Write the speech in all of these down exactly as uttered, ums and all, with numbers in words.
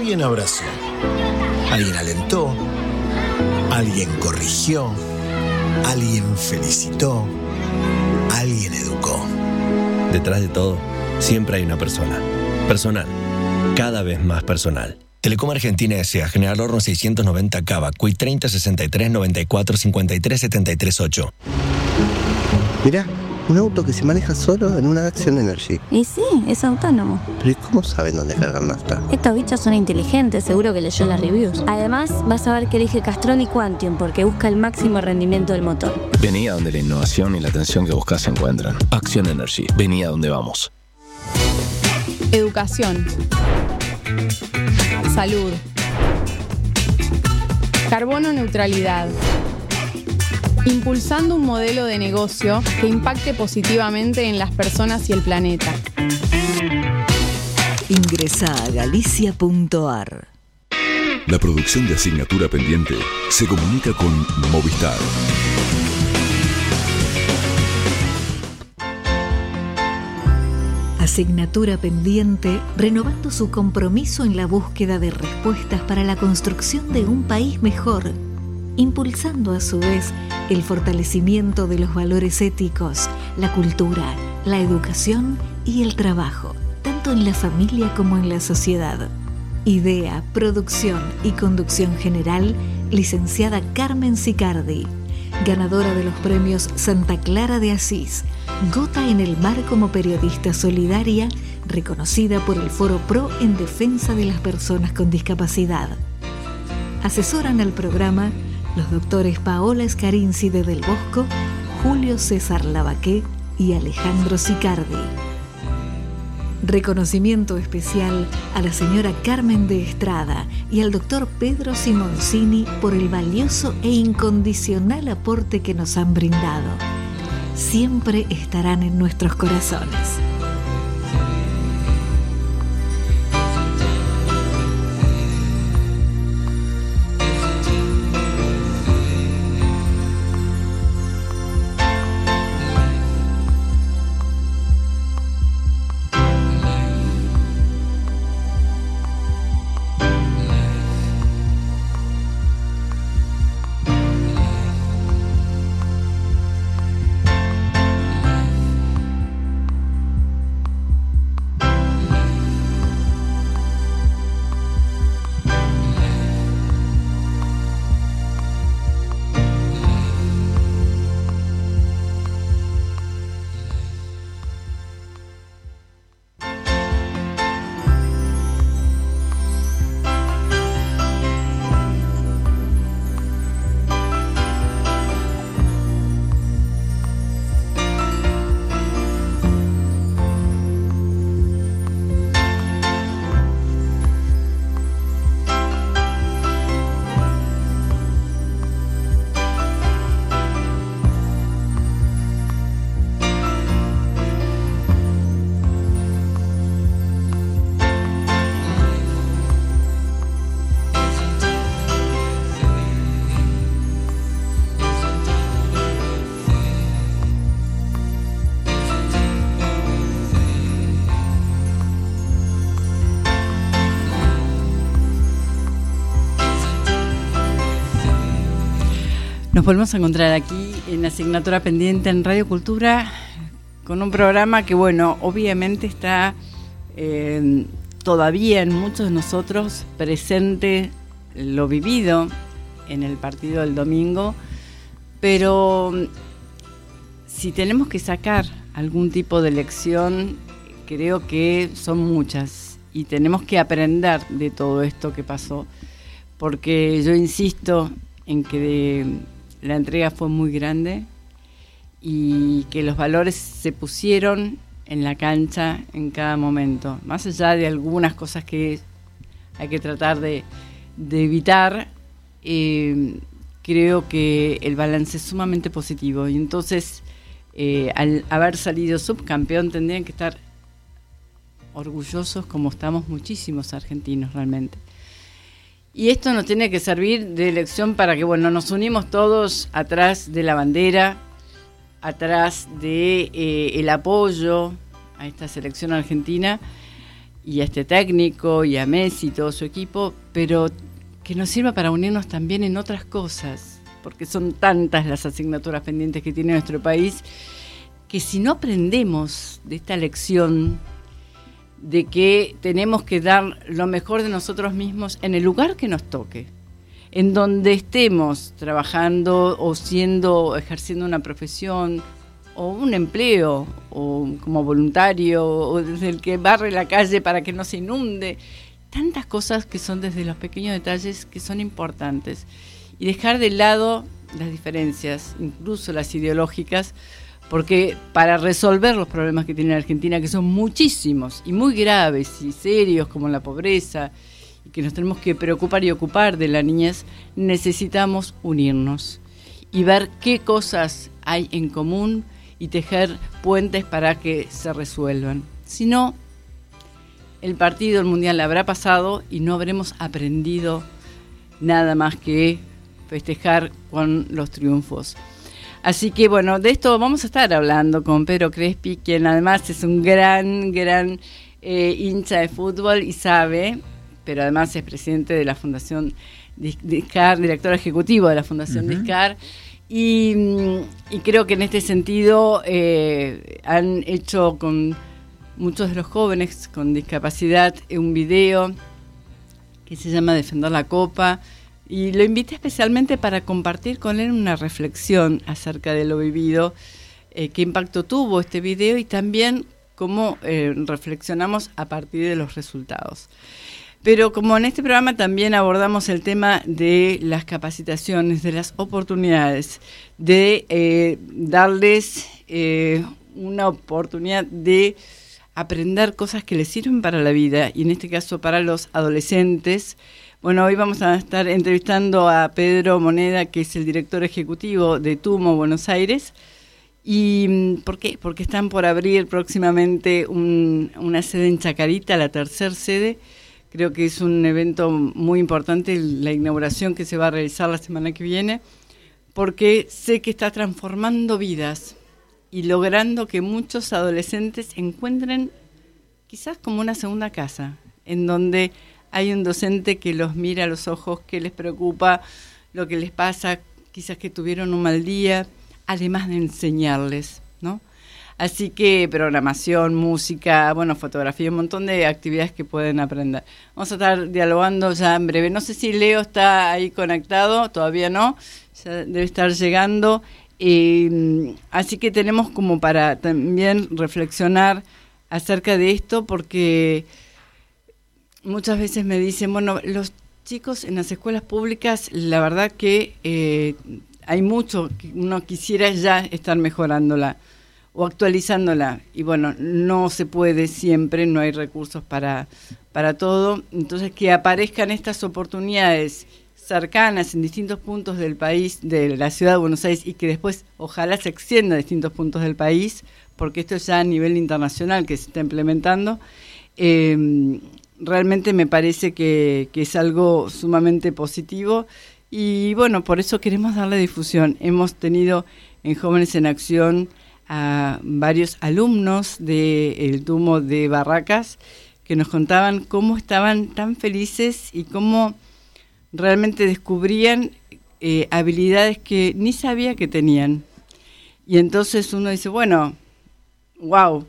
Alguien abrazó, alguien alentó, alguien corrigió, alguien felicitó, alguien educó. Detrás de todo, siempre hay una persona. Personal. Cada vez más personal. Telecom Argentina S A. General Horno seiscientos noventa Cava. Cuy treinta sesenta y tres noventa y cuatro cincuenta y tres setenta y tres ocho. Mirá, un auto que se maneja solo en una Action Energy. Y sí, es autónomo. Pero ¿y cómo saben dónde cargar nafta? Estos bichos son inteligentes, seguro que leyó las reviews. Además, vas a ver que elige Castrol y Quantium porque busca el máximo rendimiento del motor. Vení a donde la innovación y la atención que buscas se encuentran. Action Energy. Vení a donde vamos. Educación. Salud. Carbono neutralidad. Impulsando un modelo de negocio que impacte positivamente en las personas y el planeta. Ingresa a galicia punto a r. La producción de Asignatura Pendiente se comunica con Movistar. Asignatura Pendiente, renovando su compromiso en la búsqueda de respuestas para la construcción de un país mejor, impulsando a su vez el fortalecimiento de los valores éticos, la cultura, la educación y el trabajo, tanto en la familia como en la sociedad. Idea, producción y conducción general, licenciada Carmen Sicardi, ganadora de los premios Santa Clara de Asís, Gota en el Mar como periodista solidaria, reconocida por el Foro Pro en defensa de las personas con discapacidad. Asesoran al programa los doctores Paola Scarinci de Del Bosco, Julio César Lavaqué y Alejandro Sicardi. Reconocimiento especial a la señora Carmen de Estrada y al doctor Pedro Simoncini por el valioso e incondicional aporte que nos han brindado. Siempre estarán en nuestros corazones. Nos volvemos a encontrar aquí en Asignatura Pendiente en Radio Cultura con un programa que, bueno, obviamente está eh, todavía en muchos de nosotros presente lo vivido en el partido del domingo, pero si tenemos que sacar algún tipo de lección, creo que son muchas y tenemos que aprender de todo esto que pasó, porque yo insisto en que de, la entrega fue muy grande y que los valores se pusieron en la cancha en cada momento, más allá de algunas cosas que hay que tratar de, de evitar. Eh, creo que el balance es sumamente positivo y entonces eh, al haber salido subcampeón tendrían que estar orgullosos, como estamos muchísimos argentinos realmente. Y esto nos tiene que servir de lección para que, bueno, nos unimos todos atrás de la bandera, atrás de eh, el apoyo a esta selección argentina y a este técnico y a Messi y todo su equipo, pero que nos sirva para unirnos también en otras cosas, porque son tantas las asignaturas pendientes que tiene nuestro país, que si no aprendemos de esta lección de que tenemos que dar lo mejor de nosotros mismos en el lugar que nos toque, en donde estemos trabajando o siendo, ejerciendo una profesión o un empleo, o como voluntario, o desde el que barre la calle para que no se inunde, tantas cosas que son desde los pequeños detalles que son importantes, y dejar de lado las diferencias, incluso las ideológicas, porque para resolver los problemas que tiene la Argentina, que son muchísimos y muy graves y serios, como la pobreza, y que nos tenemos que preocupar y ocupar de la niñez, necesitamos unirnos y ver qué cosas hay en común y tejer puentes para que se resuelvan. Si no, el partido, el mundial habrá pasado y no habremos aprendido nada más que festejar con los triunfos. Así que bueno, de esto vamos a estar hablando con Pedro Crespi, quien además es un gran, gran eh, hincha de fútbol y sabe, pero además es presidente de la Fundación Discar, director ejecutivo de la Fundación uh-huh. Discar, y, y creo que en este sentido eh, han hecho con muchos de los jóvenes con discapacidad un video que se llama Defender la Copa, y lo invité especialmente para compartir con él una reflexión acerca de lo vivido, eh, qué impacto tuvo este video y también cómo eh, reflexionamos a partir de los resultados. Pero como en este programa también abordamos el tema de las capacitaciones, de las oportunidades, de eh, darles eh, una oportunidad de aprender cosas que les sirven para la vida, y en este caso para los adolescentes. Bueno, hoy vamos a estar entrevistando a Pedro Moneda, que es el director ejecutivo de TUMO Buenos Aires. ¿Y por qué? Porque están por abrir próximamente un, una sede en Chacarita, la tercera sede. Creo que es un evento muy importante, la inauguración que se va a realizar la semana que viene, porque sé que está transformando vidas y logrando que muchos adolescentes encuentren quizás como una segunda casa, en donde hay un docente que los mira a los ojos, que les preocupa lo que les pasa, quizás que tuvieron un mal día, además de enseñarles, ¿no? Así que programación, música, bueno, fotografía, un montón de actividades que pueden aprender. Vamos a estar dialogando ya en breve. No sé si Leo está ahí conectado, todavía no, ya debe estar llegando. Eh, así que tenemos como para también reflexionar acerca de esto, porque muchas veces me dicen, bueno, los chicos en las escuelas públicas, la verdad que eh, hay mucho que uno quisiera ya estar mejorándola o actualizándola, y bueno, no se puede siempre, no hay recursos para, para todo. Entonces, que aparezcan estas oportunidades cercanas en distintos puntos del país, de la ciudad de Buenos Aires, y que después ojalá se extienda a distintos puntos del país, porque esto es ya a nivel internacional que se está implementando. Eh, realmente me parece que, que es algo sumamente positivo, y bueno, por eso queremos darle difusión. Hemos tenido en Jóvenes en Acción a varios alumnos del TUMO de Barracas que nos contaban cómo estaban tan felices y cómo realmente descubrían eh, habilidades que ni sabía que tenían. Y entonces uno dice, bueno, wow,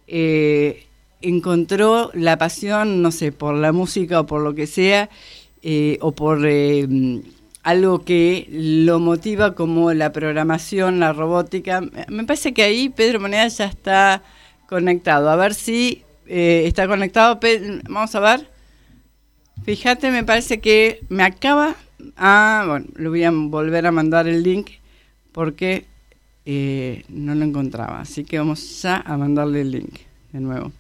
eh, encontró la pasión, no sé, por la música o por lo que sea, eh, o por eh, algo que lo motiva, como la programación, la robótica. Me parece que ahí Pedro Moneda ya está conectado. A ver si eh, está conectado. Pe- Vamos a ver. Fíjate, me parece que me acaba... Ah, bueno, le voy a volver a mandar el link porque eh, no lo encontraba. Así que vamos ya a mandarle el link de nuevo.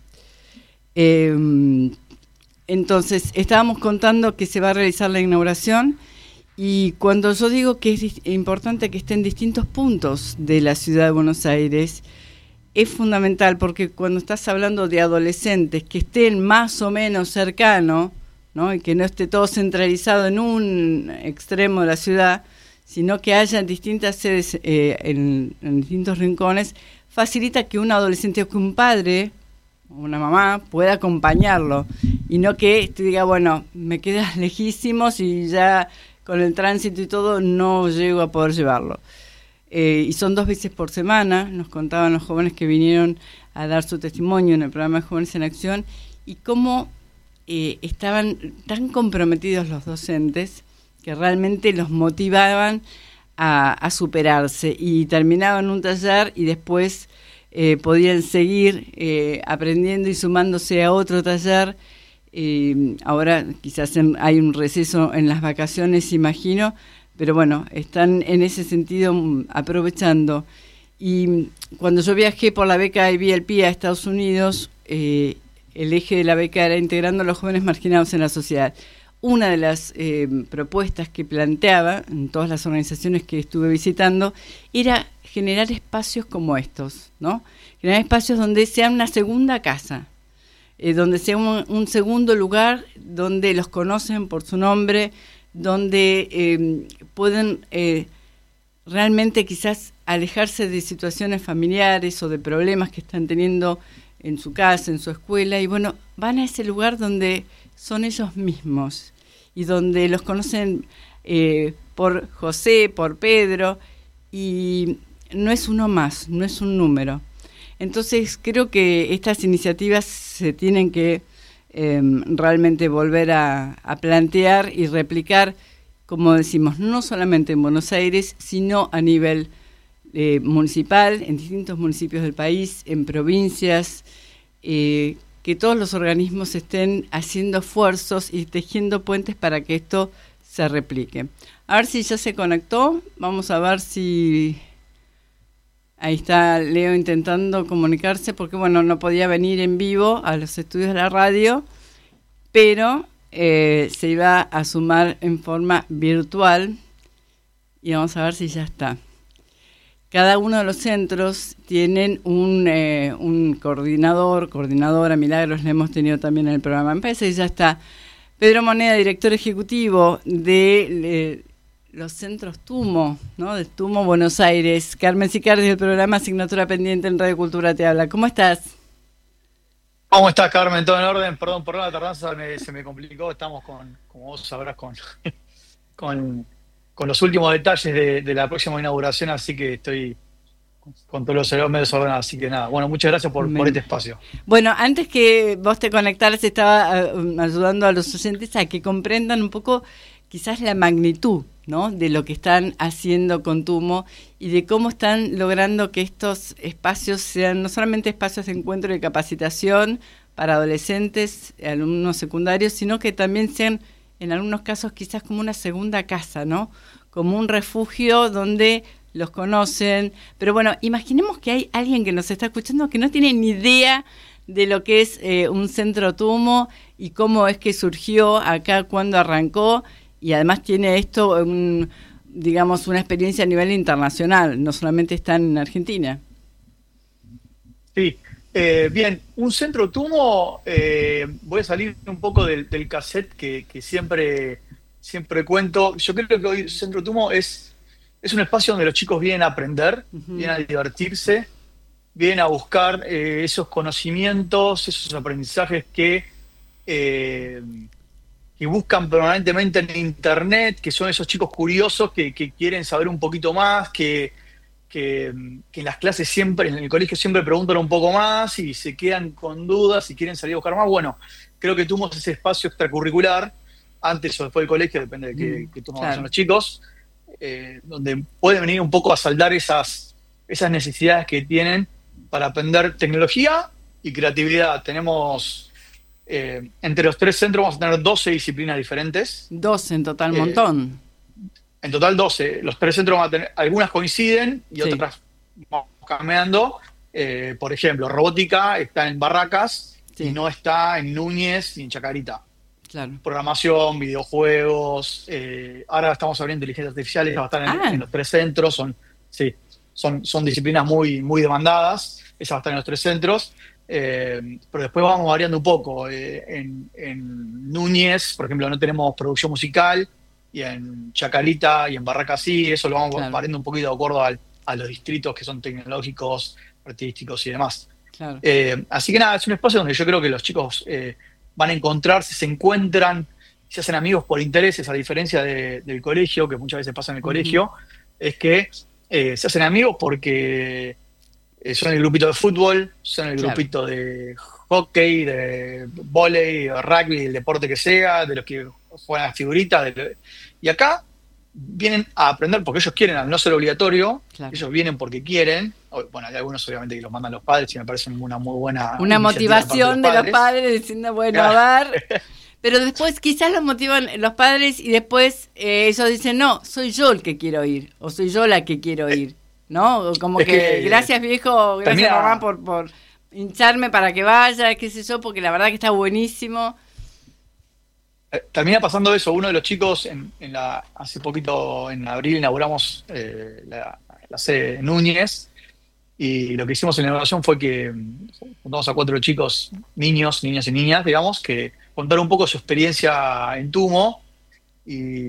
Eh, entonces, estábamos contando que se va a realizar la inauguración, y cuando yo digo que es importante que esté en distintos puntos de la ciudad de Buenos Aires, es fundamental, porque cuando estás hablando de adolescentes que estén más o menos cercanos, ¿no? Y que no esté todo centralizado en un extremo de la ciudad, sino que haya distintas sedes eh, en, en distintos rincones, facilita que un adolescente o que un padre una mamá pueda acompañarlo y no que te diga, bueno, me quedas lejísimos y ya con el tránsito y todo no llego a poder llevarlo. Eh, y son dos veces por semana, nos contaban los jóvenes que vinieron a dar su testimonio en el programa de Jóvenes en Acción, y cómo eh, estaban tan comprometidos los docentes que realmente los motivaban a, a superarse, y terminaban un taller y después eh, podían seguir eh, aprendiendo y sumándose a otro taller. Eh, ahora quizás en, hay un receso en las vacaciones, imagino, pero bueno, están en ese sentido aprovechando. Y cuando yo viajé por la beca I B L P a Estados Unidos, eh, el eje de la beca era integrando a los jóvenes marginados en la sociedad. Una de las eh, propuestas que planteaba en todas las organizaciones que estuve visitando era generar espacios como estos, ¿no? Generar espacios donde sea una segunda casa, eh, donde sea un, un segundo lugar donde los conocen por su nombre, donde eh, pueden eh, realmente quizás alejarse de situaciones familiares o de problemas que están teniendo en su casa, en su escuela, y bueno, van a ese lugar donde son ellos mismos y donde los conocen eh, por José, por Pedro, y no es uno más, no es un número. Entonces creo que estas iniciativas se tienen que eh, realmente volver a, a plantear y replicar, como decimos, no solamente en Buenos Aires, sino a nivel eh, municipal, en distintos municipios del país, en provincias, eh, que todos los organismos estén haciendo esfuerzos y tejiendo puentes para que esto se replique. A ver si ya se conectó, vamos a ver si... Ahí está Leo intentando comunicarse, porque bueno, no podía venir en vivo a los estudios de la radio, pero eh, se iba a sumar en forma virtual, y vamos a ver si ya está. Cada uno de los centros tienen un, eh, un coordinador, coordinadora. Milagros le hemos tenido también en el programa Empresa, y ya está Pedro Moneda, director ejecutivo de... de los centros Tumo, ¿no? De Tumo, Buenos Aires. Carmen Sicardi del programa Asignatura Pendiente en Radio Cultura te habla. ¿Cómo estás? ¿Cómo estás, Carmen? ¿Todo en orden? Perdón por la tardanza, me, se me complicó. Estamos con, como vos sabrás, con, con, con los últimos detalles de, de la próxima inauguración, así que estoy con todos los cerebros medio desordenados, así que nada. Bueno, muchas gracias por, por este espacio. Bueno, antes que vos te conectaras, estaba uh, ayudando a los oyentes a que comprendan un poco quizás la magnitud, ¿no?, de lo que están haciendo con Tumo y de cómo están logrando que estos espacios sean no solamente espacios de encuentro y capacitación para adolescentes, alumnos secundarios, sino que también sean, en algunos casos, quizás como una segunda casa, ¿no?, como un refugio donde los conocen. Pero bueno, imaginemos que hay alguien que nos está escuchando que no tiene ni idea de lo que es eh, un centro Tumo y cómo es que surgió acá, cuándo arrancó. Y además tiene esto, un, digamos, una experiencia a nivel internacional, no solamente está en Argentina. Sí, eh, bien, un centro Tumo, eh, voy a salir un poco del, del cassette que, que siempre, siempre cuento. Yo creo que hoy Centro Tumo es, es un espacio donde los chicos vienen a aprender, uh-huh. vienen a divertirse, vienen a buscar eh, esos conocimientos, esos aprendizajes que... Eh, que buscan permanentemente en internet, que son esos chicos curiosos que, que quieren saber un poquito más, que, que, que en las clases siempre, en el colegio siempre preguntan un poco más y se quedan con dudas y quieren salir a buscar más. Bueno, creo que tuvimos ese espacio extracurricular, antes o después del colegio, depende de qué, mm, qué turno claro. son los chicos, eh, donde pueden venir un poco a saldar esas, esas necesidades que tienen para aprender tecnología y creatividad. Tenemos... Eh, entre los tres centros vamos a tener doce disciplinas diferentes. doce en total, un eh, montón. En total doce. Los tres centros van a tener, algunas coinciden y sí. otras vamos cambiando. Eh, por ejemplo, robótica está en Barracas sí. y no está en Núñez ni en Chacarita. Claro. Programación, videojuegos. Eh, ahora estamos abriendo inteligencia artificial, sí. esa va a estar en, ah. en los tres centros. Son, sí, son, son disciplinas muy, muy demandadas. Esa va a estar en los tres centros. Eh, pero después vamos variando un poco. Eh, en, en Núñez, por ejemplo, no tenemos producción musical, y en Chacarita y en Barracas sí, eso lo vamos claro. variando un poquito de acuerdo al, a los distritos que son tecnológicos, artísticos y demás. Claro. Eh, así que nada, es un espacio donde yo creo que los chicos eh, van a encontrarse, se encuentran, se hacen amigos por intereses, a diferencia de, del colegio, que muchas veces pasa en el uh-huh. colegio, es que eh, se hacen amigos porque eh, son el grupito de fútbol, son el claro. grupito de hockey, de vóley, de rugby, el deporte que sea, de los que juegan las figuritas. De, y acá vienen a aprender porque ellos quieren, al no ser obligatorio, claro. ellos vienen porque quieren. Bueno, hay algunos obviamente que los mandan los padres y me parece una muy buena... Una motivación de los, de los padres diciendo, bueno, claro. a ver... Pero después quizás los motivan los padres y después eh, ellos dicen, no, soy yo el que quiero ir, o soy yo la que quiero ir, ¿no? Como que, que gracias viejo, gracias termina, mamá por, por hincharme para que vaya, qué sé yo, porque la verdad que está buenísimo. Termina pasando eso, uno de los chicos, en, en la hace poquito, en abril, inauguramos eh, la, la sede de Núñez, y lo que hicimos en la inauguración fue que juntamos a cuatro chicos, niños, niñas y niñas, digamos, que contaron un poco su experiencia en Tumo, y,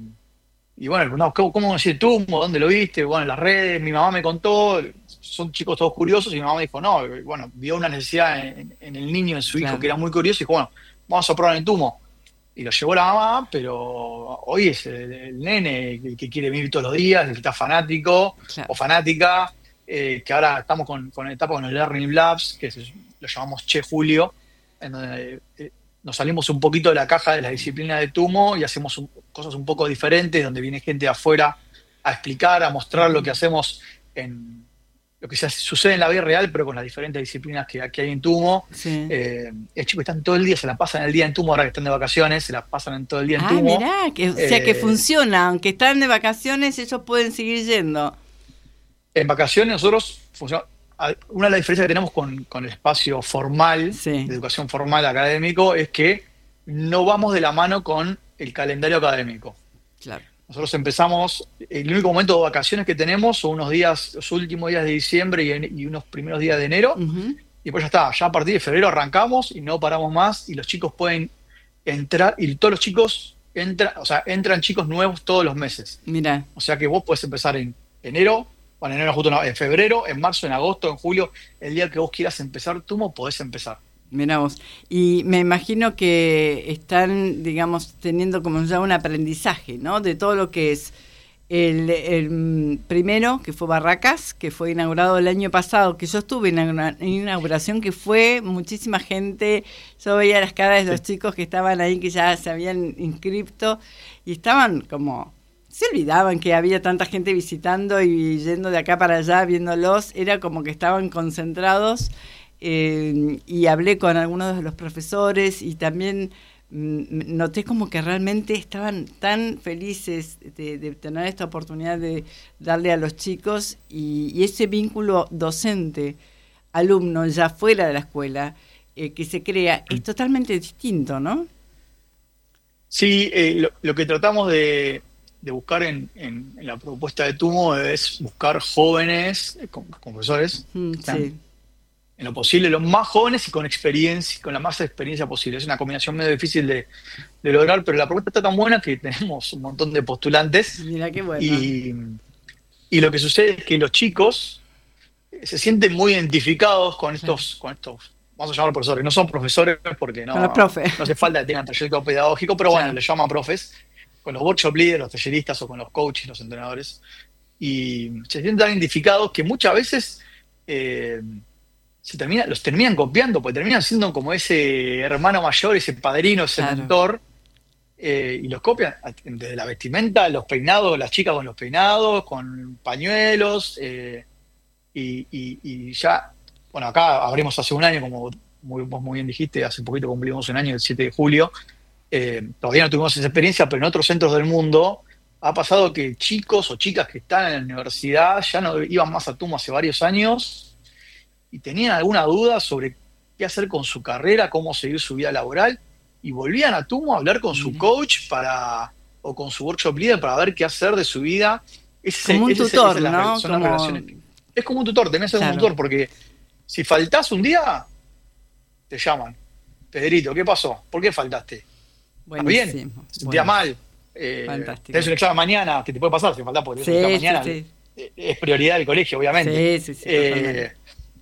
y bueno, le preguntamos, ¿cómo, cómo decir Tumo? ¿Dónde lo viste? Bueno, en las redes, mi mamá me contó, son chicos todos curiosos, y mi mamá me dijo, no, bueno, vio una necesidad en, en el niño, en su hijo, claro. que era muy curioso, y dijo, bueno, vamos a probar en Tumo. Y lo llevó la mamá, pero hoy es el, el nene el que quiere vivir todos los días, el que está fanático claro. o fanática, eh, que ahora estamos con, con etapa con el Learning Labs, que es, lo llamamos Che Julio, en donde eh, nos salimos un poquito de la caja de la disciplina de Tumo y hacemos un, cosas un poco diferentes, donde viene gente de afuera a explicar, a mostrar lo que hacemos en lo que se hace, sucede en la vida real, pero con las diferentes disciplinas que, que hay en Tumo. Sí. Eh, los chicos están todo el día, se la pasan el día en Tumo, ahora que están de vacaciones, se la pasan en todo el día en ah, Tumo. Mirá, que, o sea eh, que funciona, aunque están de vacaciones, ellos pueden seguir yendo. En vacaciones nosotros, funciona, una de las diferencias que tenemos con, con el espacio formal, sí. de educación formal académico, es que no vamos de la mano con el calendario académico. Claro. Nosotros empezamos, el único momento de vacaciones que tenemos son unos días, los últimos días de diciembre y, en, y unos primeros días de enero, uh-huh. y pues ya está, ya a partir de febrero arrancamos y no paramos más, y los chicos pueden entrar, y todos los chicos entran, o sea, entran chicos nuevos todos los meses. Mira. O sea que vos podés empezar en enero, bueno, en enero justo no, en febrero, en marzo, en agosto, en julio, el día que vos quieras empezar Tumo, podés empezar. Mirá vos. Y me imagino que están, digamos, teniendo como ya un aprendizaje, ¿no? De todo lo que es el, el primero, que fue Barracas, que fue inaugurado el año pasado, que yo estuve en una inauguración que fue muchísima gente. Yo veía las caras de los sí. chicos que estaban ahí, que ya se habían inscrito, y estaban como... se olvidaban que había tanta gente visitando y yendo de acá para allá, viéndolos. Era como que estaban concentrados. Eh, y hablé con algunos de los profesores y también mm, noté como que realmente estaban tan felices de, de tener esta oportunidad de darle a los chicos, y, y ese vínculo docente-alumno ya fuera de la escuela eh, que se crea es totalmente distinto, ¿no? Sí, eh, lo, lo que tratamos de, de buscar en, en, en la propuesta de Tumo es buscar jóvenes, eh, con, con profesores, mm, sí. en lo posible, los más jóvenes y con experiencia, con la más experiencia posible. Es una combinación medio difícil de, de lograr, pero la propuesta está tan buena que tenemos un montón de postulantes. Mira qué bueno. Y, y lo que sucede es que los chicos se sienten muy identificados con estos, sí. con estos, vamos a llamar profesores, no son profesores porque no, no hace falta que tengan taller pedagógico, pero bueno, sí. les llaman profes, con los workshop leaders, los talleristas o con los coaches, los entrenadores, y se sienten tan identificados que muchas veces... Eh, Se termina, los terminan copiando, porque terminan siendo como ese hermano mayor, ese padrino, ese claro. mentor, eh, y los copian desde la vestimenta, los peinados, las chicas con los peinados, con pañuelos, eh, y, y, y ya, bueno, acá abrimos hace un año, como muy, vos muy bien dijiste, hace poquito cumplimos un año, el siete de julio, eh, todavía no tuvimos esa experiencia, pero en otros centros del mundo ha pasado que chicos o chicas que están en la universidad ya no iban más a Tumo hace varios años, y tenían alguna duda sobre qué hacer con su carrera, cómo seguir su vida laboral, y volvían a Tumo a hablar con su coach para o con su workshop leader para ver qué hacer de su vida. Ese, como un ese, tutor, esa, ¿no? Son como... las relaciones. Es como un tutor, tenés que ser claro. un tutor, porque si faltás un día, te llaman. Pedrito, ¿qué pasó? ¿Por qué faltaste? ¿Estás bien? ¿Se sentía bueno. mal? Eh, tenés un examen mañana, que te puede pasar si faltás porque tenés sí, un examen mañana. Sí, sí. Es prioridad del colegio, obviamente. Sí, sí, sí, eh,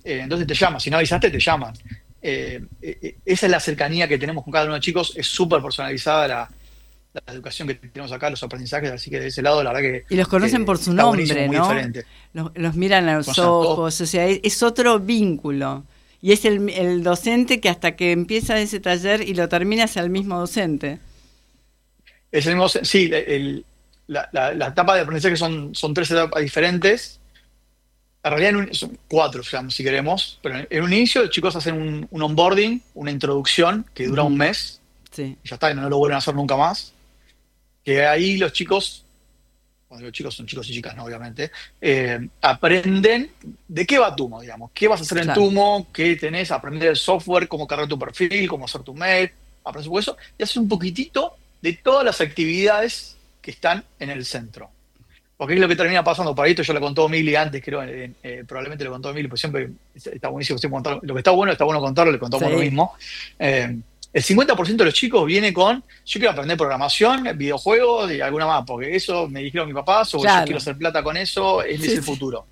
Eh, entonces te llaman, si no avisaste, te llaman. Eh, eh, esa es la cercanía que tenemos con cada uno de los chicos, es súper personalizada la, la educación que tenemos acá, los aprendizajes, así que de ese lado la verdad que... Y los conocen que por su está nombre, buenísimo, muy ¿no? diferente. Los, los miran a los Conocen ojos, o sea, es, es otro vínculo. Y es el, el docente que hasta que empieza ese taller y lo termina es el mismo docente. Es el mismo, sí, el, la, la, la etapa de aprendizaje son, son tres etapas diferentes. En realidad en un, son cuatro, digamos, si queremos, pero en, en un inicio los chicos hacen un, un onboarding, una introducción que dura uh-huh. un mes, sí. y ya está, y no lo vuelven a hacer nunca más. Que ahí los chicos, cuando los chicos son chicos y chicas, ¿no? Obviamente, eh, aprenden de qué va Tumo, digamos, qué vas a hacer en claro. Tumo, qué tenés, aprender el software, cómo cargar tu perfil, cómo hacer tu mail, aprender todo eso, y haces un poquitito de todas las actividades que están en el centro. Porque es lo que termina pasando. Para esto yo lo contó Mili antes, creo, eh, eh, probablemente lo contó Mili, pues siempre está buenísimo. Contar, lo que está bueno, está bueno contarlo, le contamos sí. lo mismo. Eh, el cincuenta por ciento de los chicos viene con, yo quiero aprender programación, videojuegos y alguna más, porque eso me dijeron mis papás, o claro. yo quiero hacer plata con eso, ese sí, es el futuro.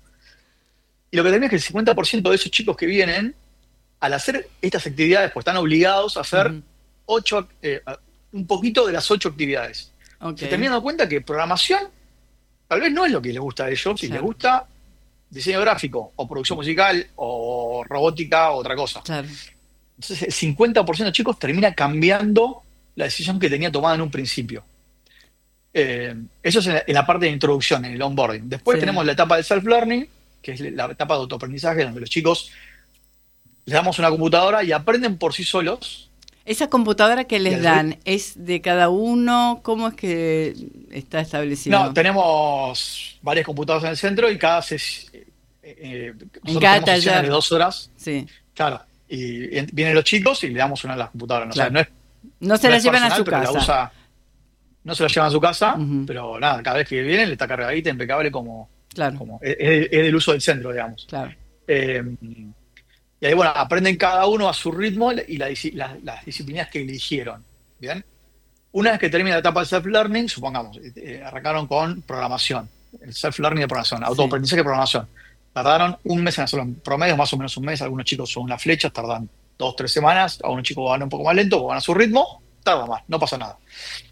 Y lo que termina es que el cincuenta por ciento de esos chicos que vienen, al hacer estas actividades, pues están obligados a hacer uh-huh. ocho, eh, un poquito de las ocho actividades. Okay. Se terminan dando cuenta que programación tal vez no es lo que les gusta a ellos, si claro. les gusta diseño gráfico, o producción musical, o robótica, o otra cosa. Claro. Entonces el cincuenta por ciento de chicos termina cambiando la decisión que tenía tomada en un principio. Eh, eso es en la, en la parte de introducción, en el onboarding. Después sí. tenemos la etapa de self-learning, que es la etapa de autoaprendizaje, donde los chicos les damos una computadora y aprenden por sí solos. ¿Esa computadora que les dan es de cada uno? ¿Cómo es que está establecido? No, tenemos varias computadoras en el centro y cada ses- eh, eh, en cada taller de dos horas. Sí. Claro. Y vienen los chicos y le damos una de las computadoras. No, claro. o sea, no, es, no se no la es llevan personal, a su pero casa. La usa, no se la llevan a su casa, uh-huh. pero nada, cada vez que vienen le está cargadita, impecable, como, claro. como es, es del uso del centro, digamos. Claro. Eh, Y ahí, bueno, aprenden cada uno a su ritmo y la, la, las disciplinas que eligieron. ¿Bien? Una vez que termina la etapa de self-learning, supongamos, eh, arrancaron con programación, el self-learning de programación, sí. autoaprendizaje de programación. Tardaron un mes en hacerlo, en promedio más o menos un mes. Algunos chicos son unas flechas, tardan dos, tres semanas. Algunos chicos van un poco más lento, van a su ritmo, tardan más, no pasa nada.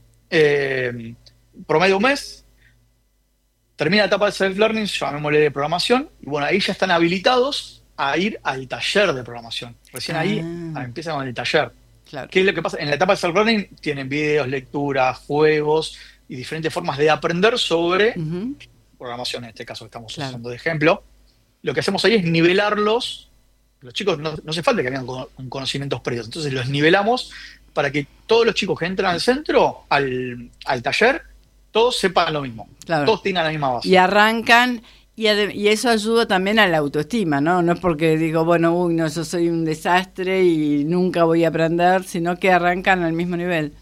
Eh, promedio un mes. Termina la etapa de self-learning, llamémosle de programación, y bueno, ahí ya están habilitados a ir al taller de programación. Recién ah. ahí empiezan con el taller. Claro. ¿Qué es lo que pasa? En la etapa de self-learning tienen videos, lecturas, juegos y diferentes formas de aprender sobre uh-huh. programación, en este caso que estamos claro. usando de ejemplo. Lo que hacemos ahí es nivelarlos. Los chicos no, no hace falta que vengan con, con conocimientos previos. Entonces los nivelamos para que todos los chicos que entran al centro, al, al taller, todos sepan lo mismo. Claro. Todos tengan la misma base. Y arrancan... Y, ad- y eso ayuda también a la autoestima, ¿no? No es porque digo, bueno, uy, no, yo soy un desastre y nunca voy a aprender, sino que arrancan al mismo nivel.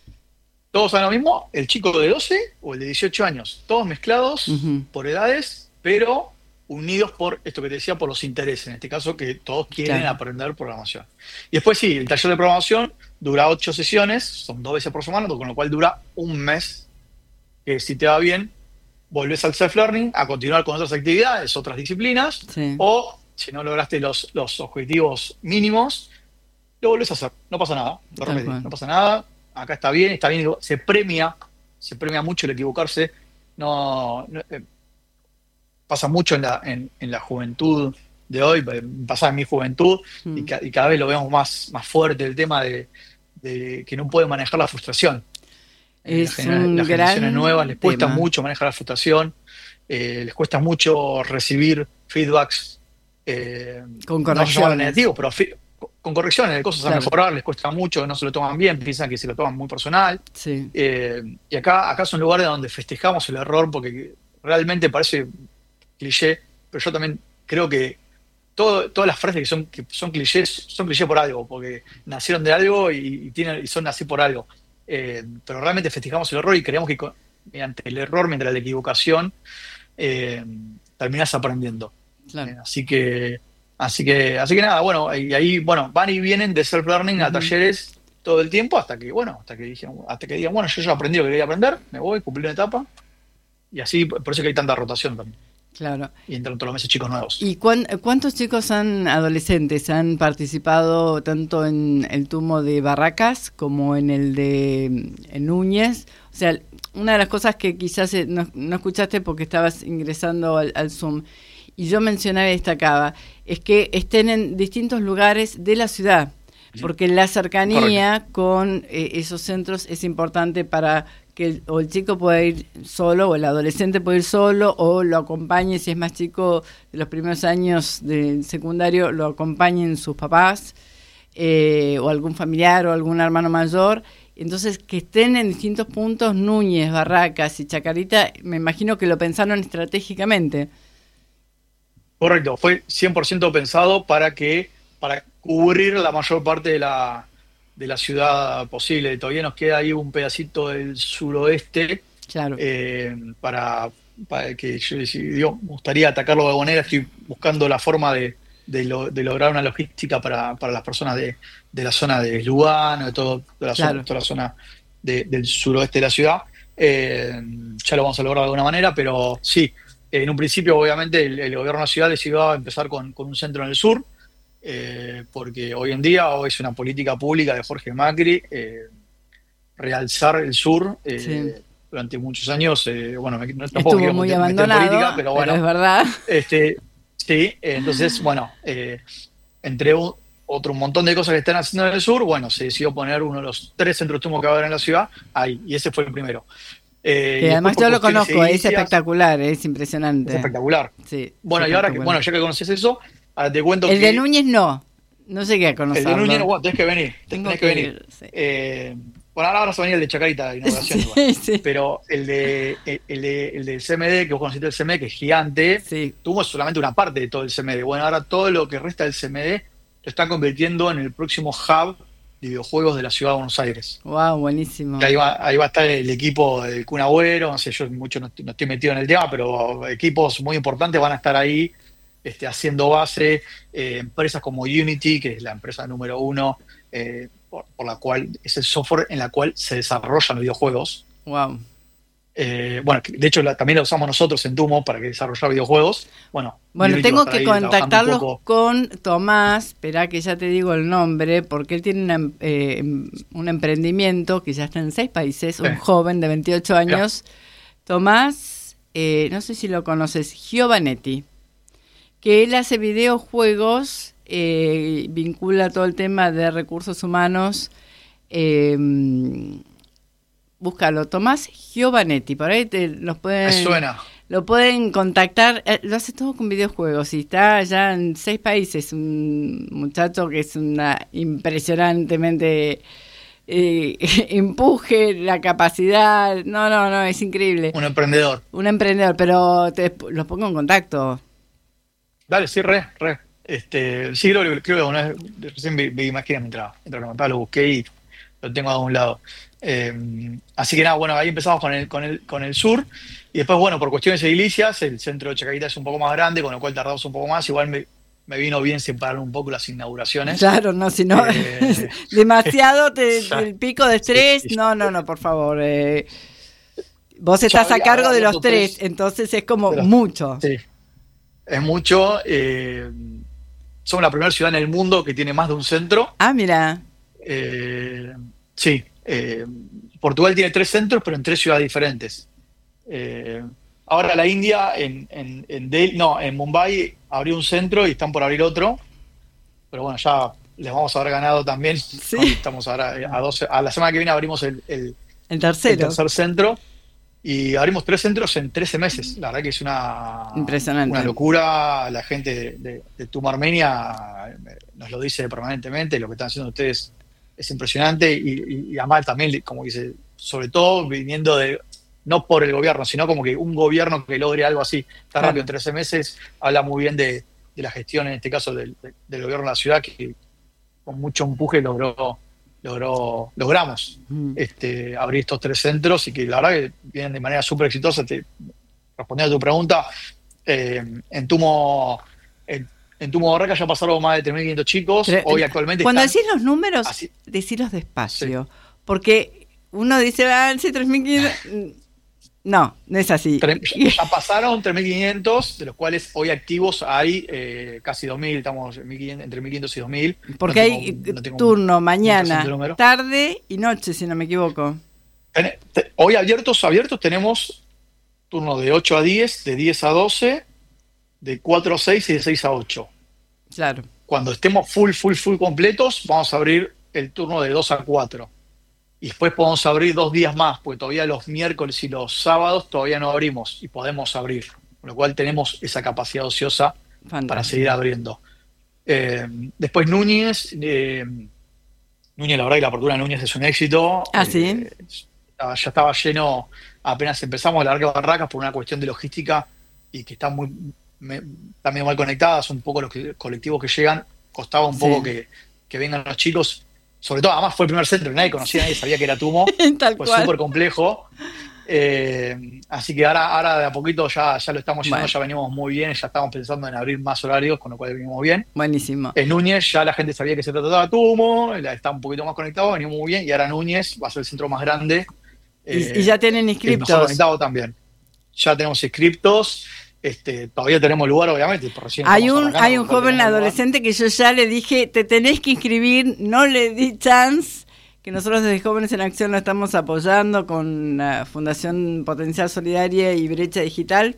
Todos saben lo mismo, el chico de doce o el de dieciocho años, todos mezclados uh-huh. por edades, pero unidos por esto que te decía, por los intereses, en este caso que todos quieren claro. aprender programación. Y después sí, el taller de programación dura ocho sesiones, son dos veces por semana, con lo cual dura un mes, que si te va bien, volvés al self-learning a continuar con otras actividades, otras disciplinas, sí. o si no lograste los, los objetivos mínimos, lo volvés a hacer. No pasa nada, lo remedies, no pasa nada, acá está bien, está bien, se premia, se premia mucho el equivocarse, no, no eh, pasa mucho en la, en, en la juventud de hoy, pasa en mi juventud, mm. y, ca, y cada vez lo vemos más, más fuerte el tema de, de que no puede manejar la frustración. Es la un las generaciones nuevas les cuesta tema. mucho manejar la frustración, eh, les cuesta mucho recibir feedbacks eh, con correcciones, no negativos, pero fi- con correcciones, cosas claro. a mejorar, les cuesta mucho, no se lo toman bien, piensan que se lo toman muy personal. Sí. Eh, y acá, acá son lugares donde festejamos el error, porque realmente parece cliché, pero yo también creo que todo, todas las frases que son, que son clichés, son clichés por algo, porque nacieron de algo y, y, tienen, y son así por algo. Eh, pero realmente festejamos el error y creemos que con, mediante el error, mientras la equivocación, eh, terminás aprendiendo. Claro. Eh, así que, así que, así que nada, bueno, y ahí, bueno, van y vienen de self-learning uh-huh. a talleres todo el tiempo hasta que, bueno, hasta que dijeron, hasta que digan, bueno, yo ya aprendí lo que quería aprender, me voy, cumplí una etapa, y así, por eso que hay tanta rotación también. Claro. Y entran todos los meses chicos nuevos. ¿Y cuán, cuántos chicos han, adolescentes, han participado tanto en el Tumo de Barracas como en el de en Núñez? O sea, una de las cosas que quizás no, no escuchaste porque estabas ingresando al, al Zoom, y yo mencionaba y destacaba, es que estén en distintos lugares de la ciudad, porque la cercanía Correcto. con eh, esos centros es importante para que el, o el chico pueda ir solo, o el adolescente puede ir solo, o lo acompañe, si es más chico de los primeros años del secundario, lo acompañen sus papás, eh, o algún familiar o algún hermano mayor. Entonces, que estén en distintos puntos, Núñez, Barracas y Chacarita, me imagino que lo pensaron estratégicamente. Correcto, fue cien por ciento pensado para que para cubrir la mayor parte de la de la ciudad posible. Todavía nos queda ahí un pedacito del suroeste, claro. eh, para, para que yo digo, me gustaría atacarlo de alguna manera. Estoy buscando la forma de, de, lo, de lograr una logística para, para las personas de, de la zona de Lugano, de, todo, de la claro. zona, toda la zona de, del suroeste de la ciudad. Eh, ya lo vamos a lograr de alguna manera, pero sí, en un principio obviamente el, el gobierno de la ciudad decidió empezar con, con un centro en el sur, Eh, porque hoy en día hoy es una política pública de Jorge Macri, eh, realzar el sur. eh, sí. Durante muchos años, eh, bueno, no, tampoco estuvo muy abandonado, política, pero bueno, pero es verdad. Este, sí, eh, entonces, bueno, eh, entre un, otro montón de cosas que están haciendo en el sur, bueno, se decidió poner uno de los tres centros Tumo que va a haber en la ciudad ahí, y ese fue el primero. Eh, que además yo lo conozco, es espectacular, es impresionante. Es espectacular. Sí, bueno, y ahora que, bueno, ya que conoces eso, ahora te cuento el que... de Núñez no, no llegué a conocerlo. El de Núñez, bueno, tenés que venir, Tengo tenés que, que venir. Sí. Eh, bueno, ahora vas a venir el de Chacarita, de inauguración, sí, igual. Sí. Pero el de el de el del C M D, que vos conociste el C M D, que es gigante, sí. Tumo es solamente una parte de todo el C M D. Bueno, ahora todo lo que resta del C M D lo están convirtiendo en el próximo hub de videojuegos de la ciudad de Buenos Aires. Wow, buenísimo. Y ahí va, ahí va a estar el equipo del Kun Agüero, no sé, yo mucho no estoy, no estoy metido en el tema, pero equipos muy importantes van a estar ahí este, haciendo base, eh, empresas como Unity, que es la empresa número uno, eh, por, por la cual es el software en la cual se desarrollan los videojuegos. Wow. Eh, bueno, de hecho la, también la usamos nosotros en Tumo para que desarrollar videojuegos. Bueno, bueno tengo que contactarlos con Tomás, espera que ya te digo el nombre, porque él tiene una, eh, un emprendimiento que ya está en seis países, sí. Un joven de veintiocho años, yeah. Tomás, eh, no sé si lo conoces, Giovanetti, que él hace videojuegos, eh, vincula todo el tema de recursos humanos. eh, Búscalo, Tomás Giovanetti, por ahí te los pueden, me suena. Lo pueden contactar, eh, lo hace todo con videojuegos y está ya en seis países, un muchacho que es una impresionantemente eh, empuje, la capacidad, no, no, no, es increíble. Un emprendedor. Un emprendedor, pero te, los pongo en contacto. Dale, sí, re, re. Este, sí, creo, creo que una vez, recién vi, vi imágenes mientras, mientras lo contaba, lo busqué y lo tengo a un lado. Eh, así que nada, bueno, ahí empezamos con el, con el, con el sur, y después, bueno, por cuestiones edilicias, el centro de Chacarita es un poco más grande, con lo cual tardamos un poco más. Igual me, me vino bien separar un poco las inauguraciones. Claro, no, si no, eh, demasiado te, el pico de estrés, sí, sí. no, no, no, por favor. Eh, vos estás a cargo de los tres, tres, entonces es como los, mucho. Sí, es mucho. Eh, somos la primera ciudad en el mundo que tiene más de un centro. Ah, mira. Eh, sí. Eh, Portugal tiene tres centros, pero en tres ciudades diferentes. Eh, ahora la India, en, en, en, Delhi, no, en Mumbai, abrió un centro y están por abrir otro. Pero bueno, ya les vamos a haber ganado también. ¿Sí? Estamos ahora a doce. A la semana que viene abrimos el, el, el, tercero. el tercer centro. Y abrimos tres centros en trece meses. La verdad que es una, impresionante. Una locura. La gente de, de, de Tumo Armenia nos lo dice permanentemente. Lo que están haciendo ustedes es impresionante, y, y, y Amal también, como dice, sobre todo viniendo de, no por el gobierno, sino como que un gobierno que logre algo así tan claro. rápido en trece meses, habla muy bien de, de la gestión, en este caso del, de, del gobierno de la ciudad, que con mucho empuje logró, logró logramos mm. este, abrir estos tres centros, y que la verdad que vienen de manera súper exitosa. Te, respondiendo a tu pregunta, eh, en Tumo... En, En Tumo Barracas ya pasaron más de tres mil quinientos chicos. Pero, hoy actualmente cuando están... decís los números, así, decirlos despacio. Sí. Porque uno dice, ah, sí, tres mil quinientos... No, no es así. Tre- ya pasaron tres mil quinientos, de los cuales hoy activos hay eh, casi dos mil, estamos en mil quinientos, entre mil quinientos y dos mil. Porque no hay tengo, no tengo turno un, mañana, un tarde y noche, si no me equivoco. Ten, te, hoy abiertos, abiertos tenemos turno de ocho a diez, de diez a doce, de cuatro a seis y de seis a ocho. Claro. Cuando estemos full, full, full completos, vamos a abrir el turno de dos a cuatro. Y después podemos abrir dos días más, porque todavía los miércoles y los sábados todavía no abrimos y podemos abrir. Con lo cual tenemos esa capacidad ociosa Fantástico. Para seguir abriendo. Eh, después Núñez, eh, Núñez, la verdad que la apertura de Núñez es un éxito. Ah, eh, sí. Ya estaba lleno, apenas empezamos a largar barracas por una cuestión de logística y que están muy me, también mal conectadas, un poco los que, colectivos que llegan, costaba un poco sí. que, que vengan los chicos. Sobre todo, además fue el primer centro que nadie conocía, nadie sabía que era Tumo. Tal fue cual. súper complejo. Eh, así que ahora, ahora de a poquito ya, ya lo estamos yendo, bueno. Ya venimos muy bien, ya estamos pensando en abrir más horarios, con lo cual venimos bien. Buenísimo. En Núñez ya la gente sabía que se trataba de Tumo, está un poquito más conectado, venimos muy bien, y ahora Núñez va a ser el centro más grande. Eh, y, y ya tienen inscriptos. Conectado también. Ya tenemos inscriptos. Este, todavía tenemos lugar, obviamente. Hay un, hay un joven adolescente lugar. Que yo ya le dije, te tenés que inscribir, no le di chance, que nosotros desde Jóvenes en Acción lo estamos apoyando con la Fundación Potencial Solidaria y Brecha Digital.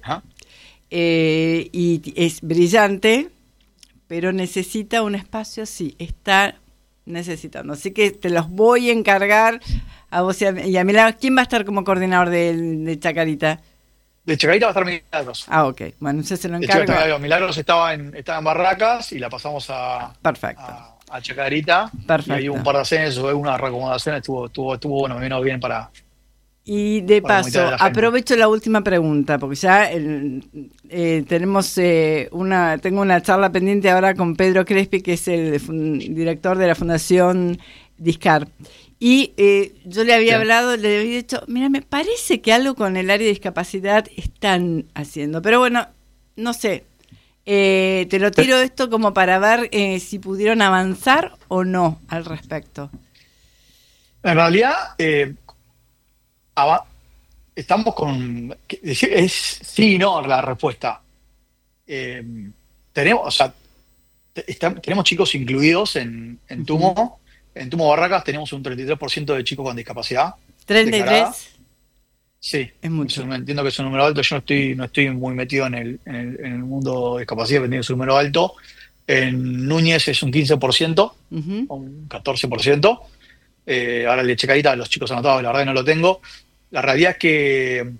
Eh, y es brillante, pero necesita un espacio, sí, está necesitando. Así que te los voy a encargar a vos y a, y a Milagros. ¿Quién va a estar como coordinador de, de Chacarita? De Chacarita va a estar Milagros. Ah, ok. Bueno, entonces se lo encargo. De hecho, Milagros estaba en, estaba en Barracas y la pasamos a, Perfecto. a, a Chacarita. Perfecto. Y ahí hubo un par de ascensos, una recomendación, estuvo, estuvo, estuvo bueno, me vino bien para... Y de paso, aprovecho la última pregunta, porque ya eh, eh, tenemos eh, una, tengo una charla pendiente ahora con Pedro Crespi, que es el fun, director de la Fundación Discar. Y eh, yo le había sí. hablado, le había dicho, mira, me parece que algo con el área de discapacidad están haciendo. Pero bueno, no sé, eh, te lo tiro esto como para ver eh, si pudieron avanzar o no al respecto. En realidad, eh, av- estamos con... Es sí y no la respuesta. Eh, tenemos, o sea, está, tenemos chicos incluidos en, en Tumo. Uh-huh. En Tumo Barracas tenemos un treinta y tres por ciento de chicos con discapacidad. ¿treinta y tres? Declarada. Sí. Es mucho. Entiendo que es un número alto. Yo no estoy, no estoy muy metido en el, en el, en el mundo de discapacidad, pero tiene un número alto. En Núñez es un quince por ciento, uh-huh. un catorce por ciento. Eh, ahora el de Chacarita, los chicos anotados, la verdad que no lo tengo. La realidad es que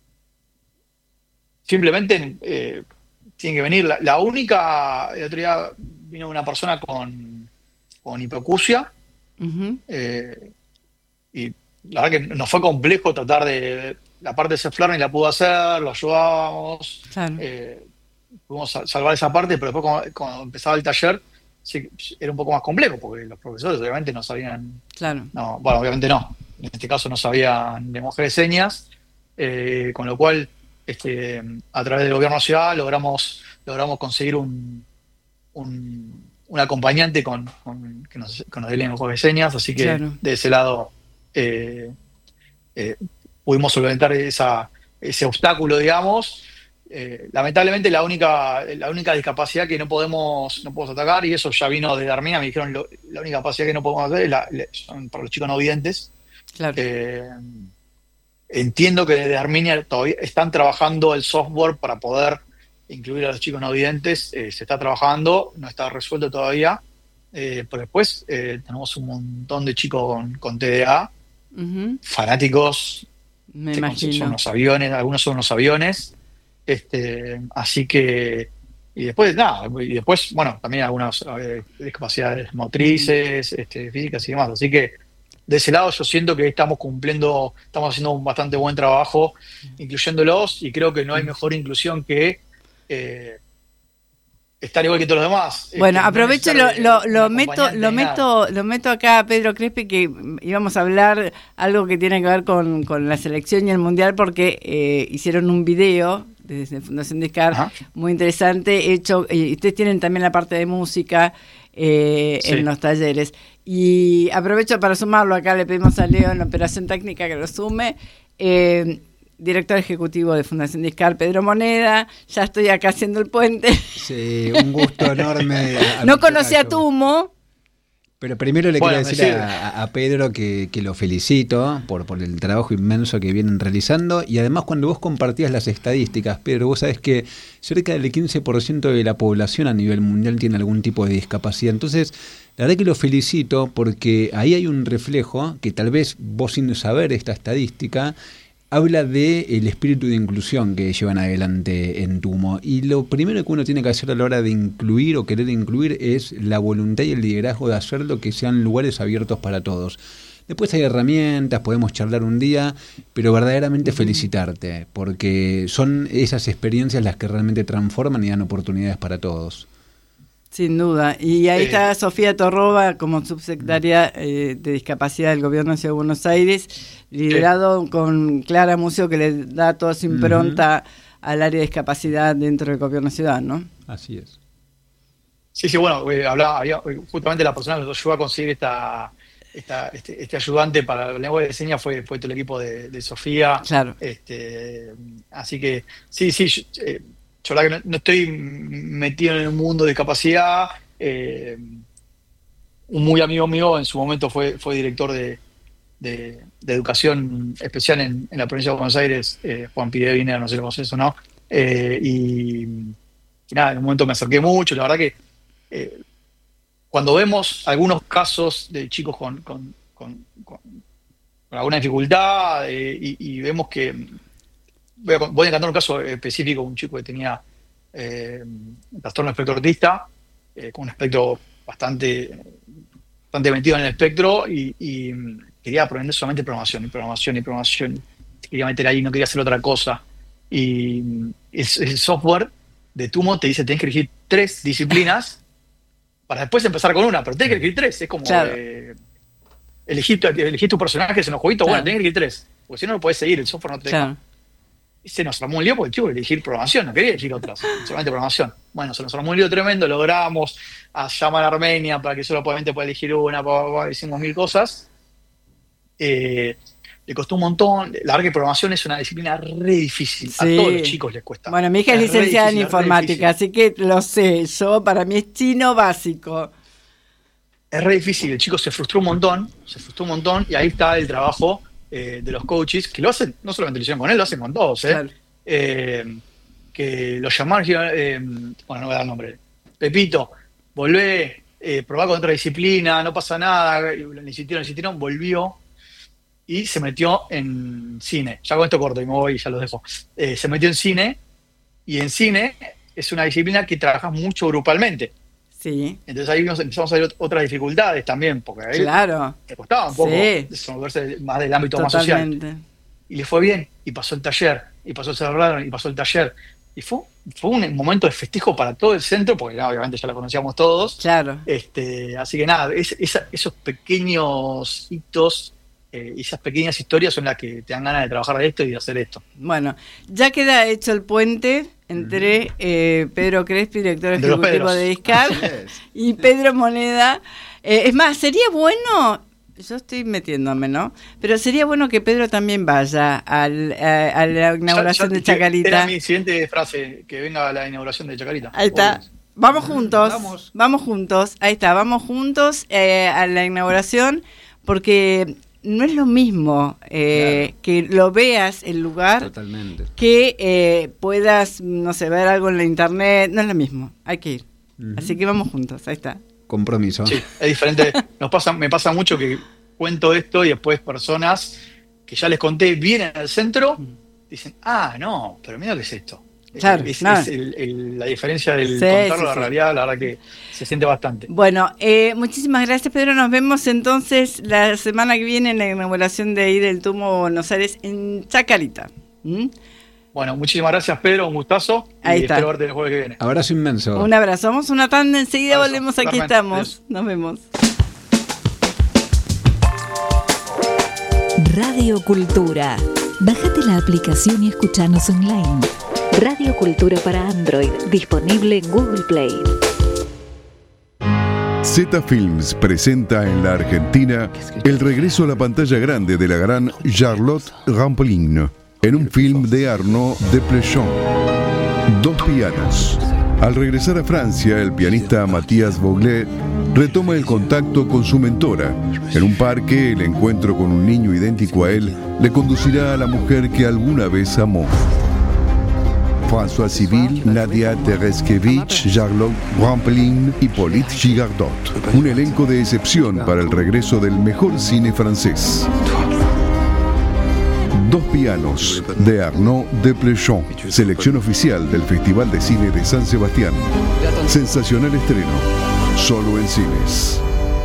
simplemente eh, tienen que venir. La, la única, el otro día vino una persona con, con hipoacusia. Uh-huh. Eh, y la verdad que nos fue complejo tratar de la parte de ese Flarney la pudo hacer, lo ayudábamos, claro. eh, pudimos salvar esa parte, pero después cuando, cuando empezaba el taller sí, era un poco más complejo porque los profesores obviamente no sabían, claro. no, bueno, obviamente no, en este caso no sabían lenguaje de señas, eh, con lo cual este, a través del gobierno de la ciudad logramos, logramos conseguir un, un un acompañante con, con que nos, que nos dé lenguaje de señas, así que claro. De ese lado eh, eh, pudimos solventar esa, ese obstáculo, digamos. Eh, lamentablemente la única la única discapacidad que no podemos no podemos atacar, y eso ya vino de Armenia, me dijeron lo, la única capacidad que no podemos hacer es la, la, son para los chicos no videntes. Claro. Eh, entiendo que desde Armenia todavía están trabajando el software para poder incluir a los chicos no videntes, eh, se está trabajando, no está resuelto todavía, eh, pero después eh, tenemos un montón de chicos con, con T D A, uh-huh. fanáticos, me imagino. Son unos aviones, algunos son unos aviones, este, así que, y después nada, y después, bueno, también algunas eh, discapacidades motrices, uh-huh. este, físicas y demás, así que de ese lado yo siento que estamos cumpliendo, estamos haciendo un bastante buen trabajo, uh-huh. incluyéndolos, y creo que no hay mejor inclusión que Eh, estar igual que todos los demás. Bueno, este, aprovecho no lo, lo, lo meto, lo meto, lo meto acá a Pedro Crespi, que íbamos a hablar algo que tiene que ver con, con la selección y el mundial, porque eh, hicieron un video desde Fundación Discar, ajá. muy interesante, hecho, y ustedes tienen también la parte de música eh, sí. en los talleres. Y aprovecho para sumarlo acá, le pedimos a Leo en la operación técnica que lo sume. Eh, director ejecutivo de Fundación Discar, Pedro Moneda. Ya estoy acá haciendo el puente. Sí, un gusto enorme. A no conocía a Tumo. Pero primero le bueno, quiero decir a, a Pedro que, que lo felicito por, por el trabajo inmenso que vienen realizando, y además cuando vos compartías las estadísticas, Pedro, vos sabés que cerca del quince por ciento de la población a nivel mundial tiene algún tipo de discapacidad. Entonces, la verdad que lo felicito porque ahí hay un reflejo que tal vez vos, sin saber esta estadística, habla del espíritu de inclusión que llevan adelante en Tumo. Y lo primero que uno tiene que hacer a la hora de incluir o querer incluir es la voluntad y el liderazgo de hacerlo, que sean lugares abiertos para todos. Después hay herramientas, podemos charlar un día, pero verdaderamente felicitarte, porque son esas experiencias las que realmente transforman y dan oportunidades para todos. Sin duda. Y ahí Eh. está Sofía Torroba como subsecretaria eh, de Discapacidad del Gobierno de Ciudad de Buenos Aires, liderado sí. con Clara Mucio, que le da toda su impronta uh-huh. al área de discapacidad dentro del Gobierno de Ciudad, ¿no? Así es. Sí, sí, bueno, eh, hablaba, había, justamente la persona que nos ayudó a conseguir esta, esta, este, este ayudante para la lengua de señas fue, fue todo el equipo de, de Sofía. Claro. Este, así que, sí, sí, yo, eh, yo la verdad que no, no estoy metido en el mundo de discapacidad. Eh, un muy amigo mío en su momento fue, fue director de, de, de educación especial en, en la provincia de Buenos Aires, eh, Juan Pideviner, no sé si lo conoces o no. Eh, y, y nada, en un momento me acerqué mucho. La verdad que eh, cuando vemos algunos casos de chicos con, con, con, con, con alguna dificultad eh, y, y vemos que Voy a, voy a encantar un caso específico, un chico que tenía eh, un trastorno espectro autista, eh, con un espectro bastante, bastante metido en el espectro, y, y quería aprender solamente programación, y programación, y programación. Se quería meter ahí, no quería hacer otra cosa. Y el, el software de Tumo te dice, tenés que elegir tres disciplinas para después empezar con una, pero tenés que elegir tres. Es como claro. eh, elegir, elegir tu personaje en los jueguitos, claro. Bueno, tenés que elegir tres, porque si no, no podés seguir, el software no te deja. Claro. Y se nos armó un lío porque el chico quería elegir programación, no quería elegir otras, solamente programación. Bueno, se nos armó un lío tremendo, logramos a llamar a Armenia para que solo obviamente pueda elegir una, pa, pa, pa, hicimos mil cosas. Eh, le costó un montón. La verdad que programación es una disciplina re difícil, sí. A todos los chicos les cuesta. Bueno, mi hija es, es licenciada difícil, en informática, así que lo sé, yo para mí es chino básico. Es re difícil, el chico se frustró un montón, se frustró un montón, y ahí está el trabajo Eh, de los coaches, que lo hacen, no solamente lo hicieron con él, lo hacen con todos, ¿eh? Claro. Eh, que lo llamaron, eh, bueno, no voy a dar nombre, Pepito, volvé, eh, probá con otra disciplina, no pasa nada, lo insistieron, lo insistieron, volvió y se metió en cine. Ya con esto corto y me voy y ya los dejo. Eh, se metió en cine, y en cine es una disciplina que trabajas mucho grupalmente. Sí. Entonces ahí nos empezamos a ver otras dificultades también, porque a él claro. le costaba un poco sí. desenvolverse más del ámbito Totalmente. más social. Y le fue bien, y pasó el taller, y pasó el cerraron, y pasó el taller. Y fue, fue un momento de festejo para todo el centro, porque no, obviamente ya lo conocíamos todos. Claro. Este, así que nada, es, esa, esos pequeños hitos, eh, esas pequeñas historias son las que te dan ganas de trabajar de esto y de hacer esto. Bueno, ya queda hecho el puente entre eh, Pedro Crespi, director ejecutivo de Discar, y Pedro Moneda. Eh, es más, sería bueno, yo estoy metiéndome, ¿no? Pero sería bueno que Pedro también vaya al, a, a la inauguración ya, ya, de Chacarita. Era mi siguiente frase, que venga a la inauguración de Chacarita. Ahí está. Obvio. Vamos juntos, vamos. vamos juntos, ahí está, vamos juntos eh, a la inauguración, porque no es lo mismo eh, claro. que lo veas el lugar. Totalmente. Que eh, puedas, no sé, ver algo en la internet, no es lo mismo, hay que ir. Uh-huh. Así que vamos juntos, ahí está. Compromiso. Sí, es diferente. Nos pasa, me pasa mucho que cuento esto y después personas que ya les conté vienen al centro, dicen, ah, no, pero mira qué es esto. Claro, es, no. es el, el, la diferencia del sí, contarlo sí, la sí. realidad, la verdad que se siente bastante. Bueno, eh, muchísimas gracias, Pedro. Nos vemos entonces la semana que viene en la inauguración de ahí del Tumo Buenos Aires en Chacarita. ¿Mm? Bueno, muchísimas gracias, Pedro, un gustazo. Ahí y está. Espero verte el jueves que viene. Abrazo inmenso. Un abrazo. Vamos una tanda, enseguida abrazo. Volvemos, aquí Claramente. Estamos. Adiós. Nos vemos. Radio Cultura. Bájate la aplicación y escuchanos online. Radio Cultura para Android, disponible en Google Play. Z Films presenta en la Argentina el regreso a la pantalla grande de la gran Charlotte Rampling en un film de Arnaud Desplechin, Dos pianos. Al regresar a Francia, el pianista Mathias Vogler retoma el contacto con su mentora. En un parque, el encuentro con un niño idéntico a él le conducirá a la mujer que alguna vez amó. François Civil, Nadia Tereskevich, Charlotte Rampelin y Hippolyte Gigardot. Un elenco de excepción para el regreso del mejor cine francés. Dos pianos, de Arnaud Desplechin, selección oficial del Festival de Cine de San Sebastián. Sensacional estreno, solo en cines.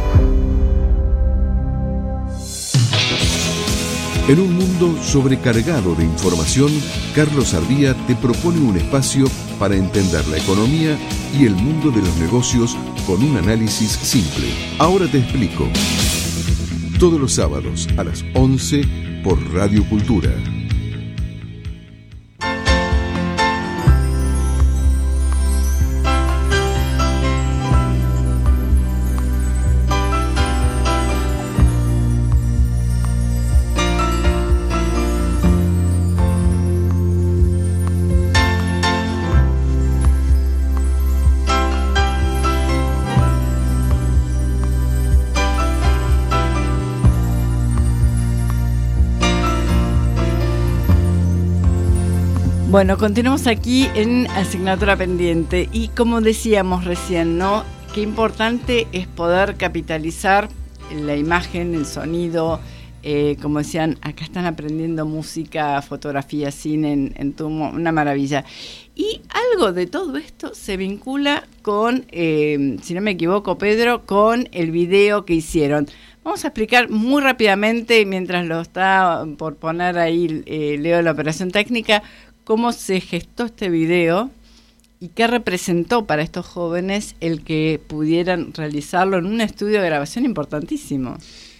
En un mundo sobrecargado de información, Carlos Ardía te propone un espacio para entender la economía y el mundo de los negocios con un análisis simple. Ahora te explico. Todos los sábados a las once por Radio Cultura. Bueno, continuamos aquí en Asignatura Pendiente y como decíamos recién, ¿no? Qué importante es poder capitalizar la imagen, el sonido, eh, como decían, acá están aprendiendo música, fotografía, cine en, en Tumo, una maravilla. Y algo de todo esto se vincula con, eh, si no me equivoco, Pedro, con el video que hicieron. Vamos a explicar muy rápidamente, mientras lo está por poner ahí eh, Leo de la operación técnica, cómo se gestó este video y qué representó para estos jóvenes el que pudieran realizarlo en un estudio de grabación importantísimo.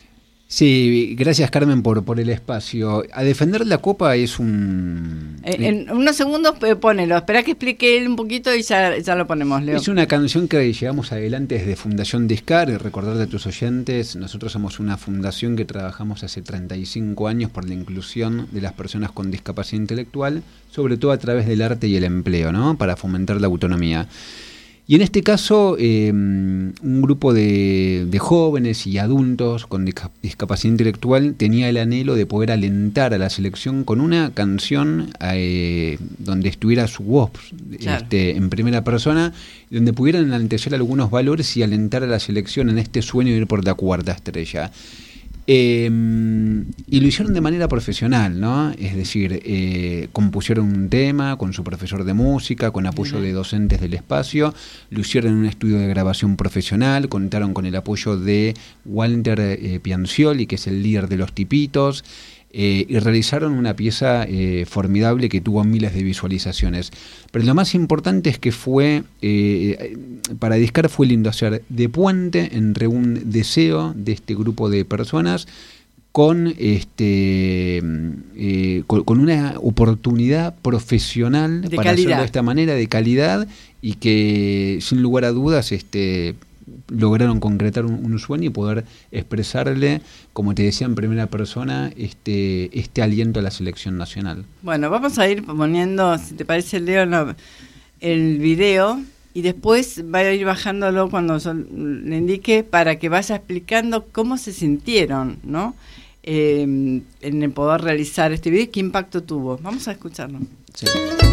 Sí, gracias Carmen por, por el espacio. A defender la copa es un... En, en unos segundos ponelo, espera que explique él un poquito y ya, ya lo ponemos, Leo. Es una canción que llevamos adelante desde Fundación Discar. Recordar a tus oyentes, nosotros somos una fundación que trabajamos hace treinta y cinco años por la inclusión de las personas con discapacidad intelectual, sobre todo a través del arte y el empleo, ¿no? Para fomentar la autonomía. Y en este caso, eh, un grupo de, de jóvenes y adultos con disca- discapacidad intelectual tenía el anhelo de poder alentar a la selección con una canción eh, donde estuviera su voz, claro, este, en primera persona, donde pudieran enaltecer algunos valores y alentar a la selección en este sueño de ir por la cuarta estrella. Eh, y lo hicieron de manera profesional, ¿no? Es decir, eh, compusieron un tema con su profesor de música, con apoyo uh-huh. de docentes del espacio, lo hicieron en un estudio de grabación profesional, contaron con el apoyo de Walter eh, Piancioli, que es el líder de Los Tipitos, eh, y realizaron una pieza eh, formidable que tuvo miles de visualizaciones. Pero lo más importante es que fue, eh, para Discar fue lindo hacer de puente entre un deseo de este grupo de personas con este eh, con, con una oportunidad profesional de para calidad. hacerlo de esta manera, de calidad, y que sin lugar a dudas este lograron concretar un, un sueño y poder expresarle, como te decía en primera persona, este este aliento a la selección nacional. Bueno, vamos a ir poniendo, si te parece, Leo, no, el video y después va a ir bajándolo cuando son, le indique para que vaya explicando cómo se sintieron, ¿no? Eh, en el poder realizar este video y qué impacto tuvo. Vamos a escucharlo. Sí.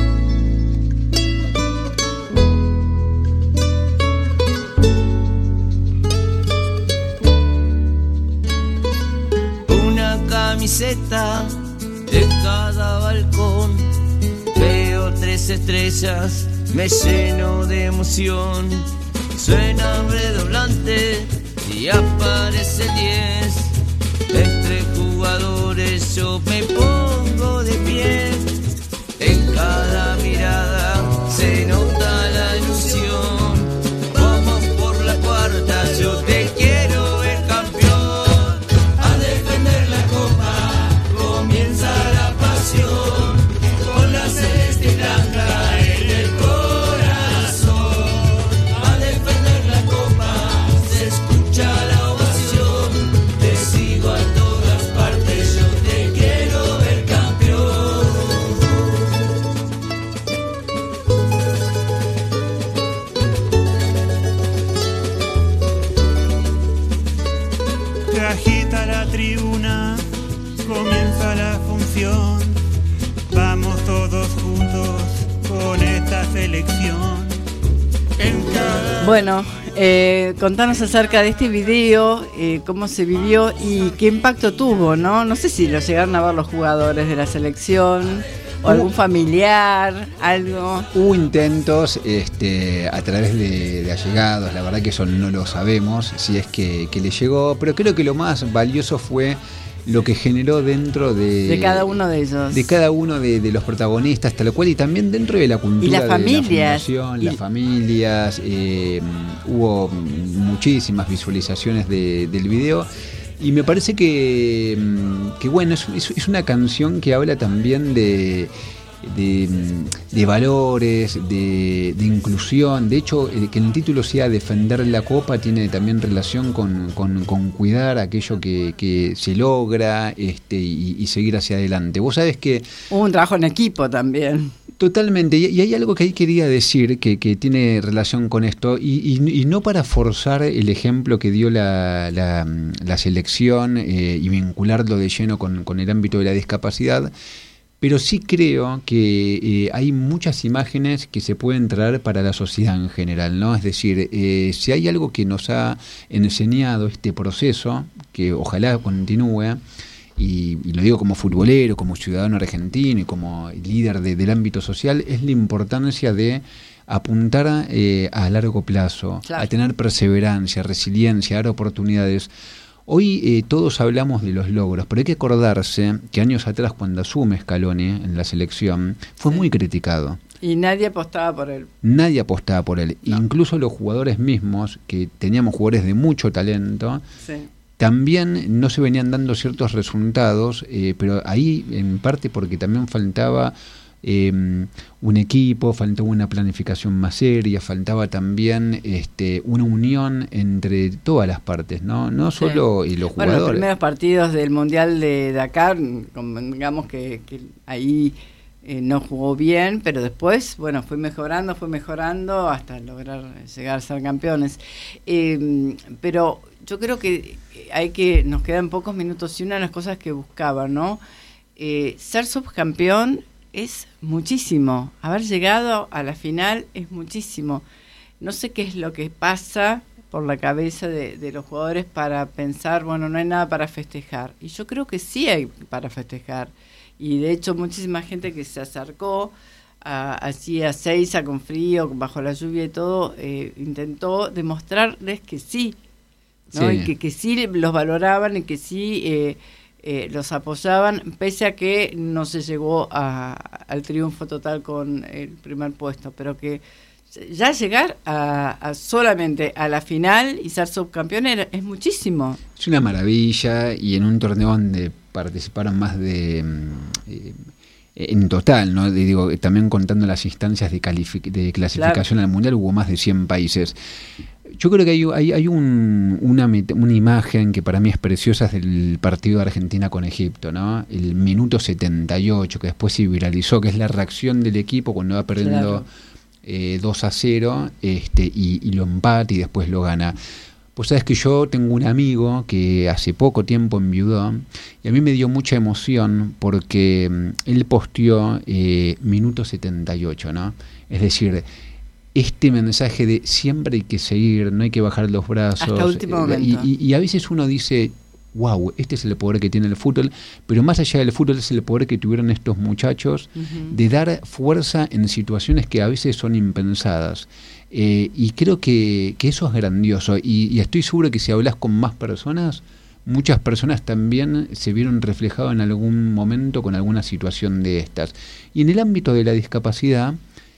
Camiseta de cada balcón, veo tres estrellas, me lleno de emoción. Suena redoblante y aparece diez. Entre jugadores yo me pongo de pie. En cada mirada se nota la ilusión. Vamos por la cuarta, yo te quiero ver campeón. A defender la copa comienza la pasión. Con la celeste y blanca en el corazón. A defender la copa se escucha la ovación. Te sigo a todo. Bueno, eh, contanos acerca de este video, eh, cómo se vivió y qué impacto tuvo, ¿no? No sé si lo llegaron a ver los jugadores de la selección o algún familiar, algo. Hubo intentos este, a través de, de allegados, la verdad que eso no lo sabemos, si es que, que le llegó, pero creo que lo más valioso fue lo que generó dentro de... De cada uno de ellos. De cada uno de, de los protagonistas, tal cual, y también dentro de la cultura y las de familias. la fundación, y... las familias, eh, hubo muchísimas visualizaciones de, del video, y me parece que, que bueno, es, es, es una canción que habla también de... De, de valores, de, de inclusión. De hecho, el, que el título sea Defender la Copa tiene también relación con, con, con cuidar aquello que, que se logra este, y, y seguir hacia adelante. Vos sabés que... Hubo un trabajo en equipo también. Totalmente, y hay algo que ahí quería decir que, que tiene relación con esto, y, y, y no para forzar el ejemplo que dio la, la, la selección eh, y vincularlo de lleno con, con el ámbito de la discapacidad, pero sí creo que eh, hay muchas imágenes que se pueden traer para la sociedad en general, ¿no? Es decir, eh, si hay algo que nos ha enseñado este proceso, que ojalá continúe, y, y lo digo como futbolero, como ciudadano argentino y como líder de, del ámbito social, es la importancia de apuntar eh, a largo plazo, claro, a tener perseverancia, resiliencia, dar oportunidades. Hoy eh, todos hablamos de los logros, pero hay que acordarse que años atrás, cuando asume Scaloni en la selección, fue sí. muy criticado. Y nadie apostaba por él. Nadie apostaba por él. No. Incluso los jugadores mismos, que teníamos jugadores de mucho talento, sí. también no se venían dando ciertos resultados, eh, pero ahí en parte porque también faltaba... Eh, un equipo, faltaba una planificación más seria, faltaba también este, una unión entre todas las partes, no no sí. solo y los jugadores. Bueno, los primeros partidos del Mundial de Dakar, digamos que, que ahí eh, no jugó bien, pero después, bueno, fue mejorando, fue mejorando hasta lograr llegar a ser campeones. Eh, pero yo creo que hay que, nos quedan pocos minutos y una de las cosas que buscaba, ¿no? Eh, ser subcampeón es muchísimo, haber llegado a la final es muchísimo. No sé qué es lo que pasa por la cabeza de, de los jugadores para pensar, bueno, no hay nada para festejar. Y yo creo que sí hay para festejar. Y de hecho muchísima gente que se acercó a, así a Seiza con frío, bajo la lluvia y todo, eh, intentó demostrarles que sí, ¿no? Sí. Y que, que sí los valoraban y que sí... Eh, Eh, los apoyaban, pese a que no se llegó a, al triunfo total con el primer puesto, pero que ya llegar a, a solamente a la final y ser subcampeón era, es muchísimo. Es una maravilla, y en un torneo donde participaron más de... Eh, en total, ¿no? Digo, también contando las instancias de, calific- de clasificación claro. al Mundial, hubo más de cien países. Yo creo que hay, hay, hay un, una, una imagen que para mí es preciosa, es del partido de Argentina con Egipto, ¿no? El minuto setenta y ocho, que después se viralizó, que es la reacción del equipo cuando va perdiendo claro. eh, dos a cero este, y, y lo empata y después lo gana. Pues sabes que yo tengo un amigo que hace poco tiempo enviudó, y a mí me dio mucha emoción porque él posteó eh, minuto setenta y ocho, ¿no? Es decir, este mensaje de siempre hay que seguir, no hay que bajar los brazos. Hasta último momento. Y, y, y a veces uno dice, wow, este es el poder que tiene el fútbol, pero más allá del fútbol es el poder que tuvieron estos muchachos uh-huh. de dar fuerza en situaciones que a veces son impensadas. Eh, y creo que, que eso es grandioso, y, y estoy seguro que si hablas con más personas, muchas personas también se vieron reflejadas en algún momento con alguna situación de estas. Y en el ámbito de la discapacidad,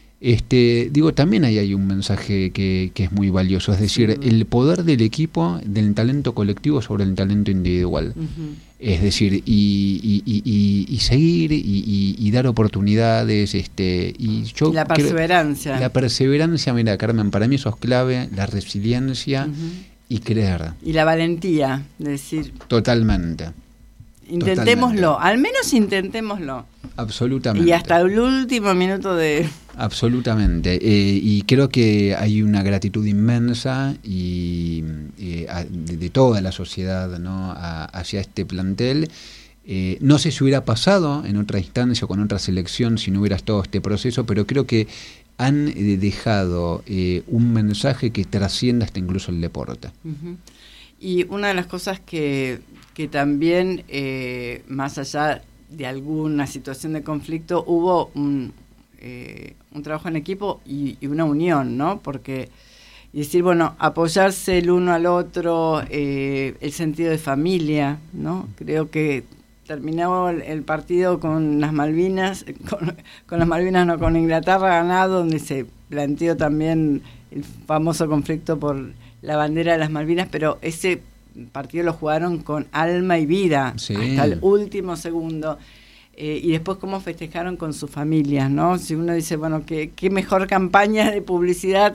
este, digo, también ahí hay un mensaje que, que es muy valioso, es decir, sí. el poder del equipo, del talento colectivo sobre el talento individual. Uh-huh. Es decir, y, y, y, y seguir y, y, y dar oportunidades. Este, y yo y la perseverancia. Creo, la perseverancia, mira, Carmen, para mí eso es clave, la resiliencia uh-huh. y creer. Y la valentía, de decir. Totalmente. Intentémoslo, Totalmente. Al menos intentémoslo. Absolutamente. Y hasta el último minuto de... Absolutamente. Eh, y creo que hay una gratitud inmensa y eh, a, de, de toda la sociedad, ¿no? a, hacia este plantel. Eh, no sé si hubiera pasado en otra instancia o con otra selección si no hubiera estado este proceso, pero creo que han eh, dejado eh, un mensaje que trascienda hasta incluso el deporte. Uh-huh. Y una de las cosas que, que también, eh, más allá de alguna situación de conflicto, hubo un, eh, un trabajo en equipo y, y una unión, ¿no? Porque y decir, bueno, apoyarse el uno al otro, eh, el sentido de familia, ¿no? Creo que terminó el, el partido con las Malvinas, con, con las Malvinas, no, con Inglaterra ganado, donde se planteó también el famoso conflicto por la bandera de las Malvinas, pero ese partido lo jugaron con alma y vida, sí, hasta el último segundo. Eh, y después cómo festejaron con sus familias, ¿no? Si uno dice, bueno, qué, qué mejor campaña de publicidad,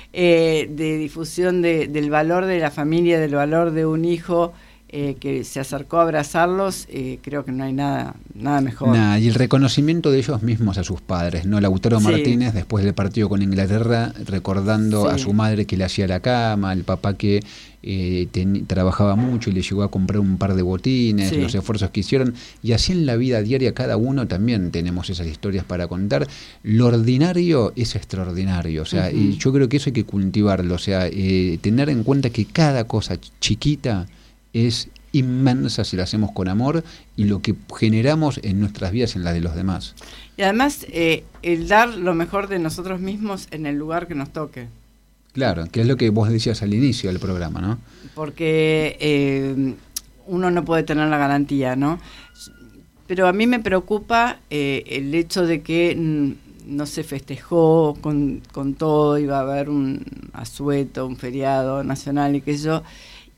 eh, de difusión de, del valor de la familia, del valor de un hijo eh, que se acercó a abrazarlos, eh, creo que no hay nada nada mejor. Nah, y el reconocimiento de ellos mismos a sus padres, ¿no? Lautaro sí. Martínez, después del partido con Inglaterra, recordando sí. a su madre que le hacía la cama, el papá que eh, ten, trabajaba mucho y le llegó a comprar un par de botines, sí. los esfuerzos que hicieron, y así en la vida diaria cada uno también tenemos esas historias para contar. Lo ordinario es extraordinario, o sea, uh-huh. y yo creo que eso hay que cultivarlo, o sea, eh, tener en cuenta que cada cosa chiquita es inmensa si la hacemos con amor y lo que generamos en nuestras vidas en la de los demás. Y además eh, el dar lo mejor de nosotros mismos en el lugar que nos toque. Claro, que es lo que vos decías al inicio del programa, ¿no? Porque eh, uno no puede tener la garantía, ¿no? Pero a mí me preocupa eh, el hecho de que mm, no se festejó con, con todo, iba a haber un asueto, un feriado nacional y qué sé yo.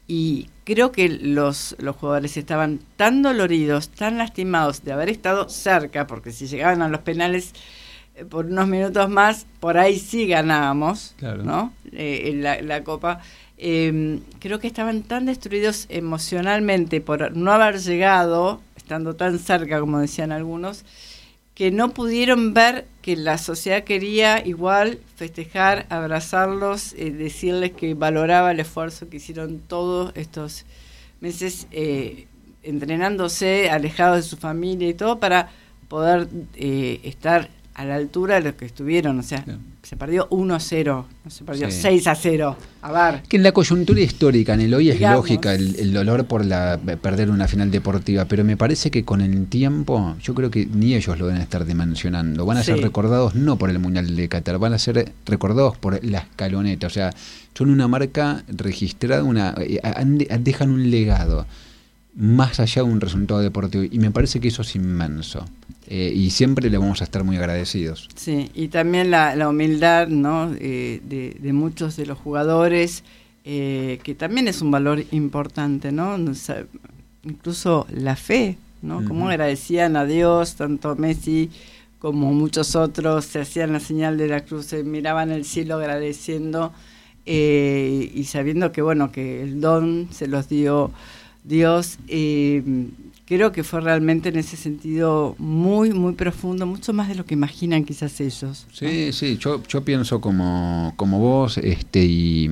Y creo que los, los jugadores estaban tan doloridos, tan lastimados de haber estado cerca, porque si llegaban a los penales eh, por unos minutos más, por ahí sí ganábamos, claro. ¿no? Eh, la, la Copa. Eh, creo que estaban tan destruidos emocionalmente por no haber llegado, estando tan cerca, como decían algunos, que no pudieron ver que la sociedad quería igual festejar, abrazarlos, eh, decirles que valoraba el esfuerzo que hicieron todos estos meses eh, entrenándose, alejados de su familia y todo, para poder eh, estar a la altura de los que estuvieron. O sea, claro. se perdió uno a cero, no se perdió sí. seis a cero. A ver. Que en la coyuntura histórica, en el hoy es Digamos. lógica el, el dolor por la perder una final deportiva, pero me parece que con el tiempo, yo creo que ni ellos lo deben estar dimensionando. Van a sí. ser recordados no por el Mundial de Qatar, van a ser recordados por la escaloneta. O sea, son una marca registrada, una dejan un legado más allá de un resultado deportivo, y me parece que eso es inmenso. Eh, y siempre le vamos a estar muy agradecidos. Sí, y también la, la humildad, ¿no? eh, de, de muchos de los jugadores, eh, que también es un valor importante, ¿no? O sea, incluso la fe, ¿no? Uh-huh. Como agradecían a Dios, tanto Messi como muchos otros, se hacían la señal de la cruz, se miraban el cielo agradeciendo eh, y sabiendo que, bueno, que el don se los dio Dios. eh, Creo que fue realmente en ese sentido muy, muy profundo, mucho más de lo que imaginan quizás ellos, ¿no? Sí, sí, yo, yo pienso como, como vos, este, y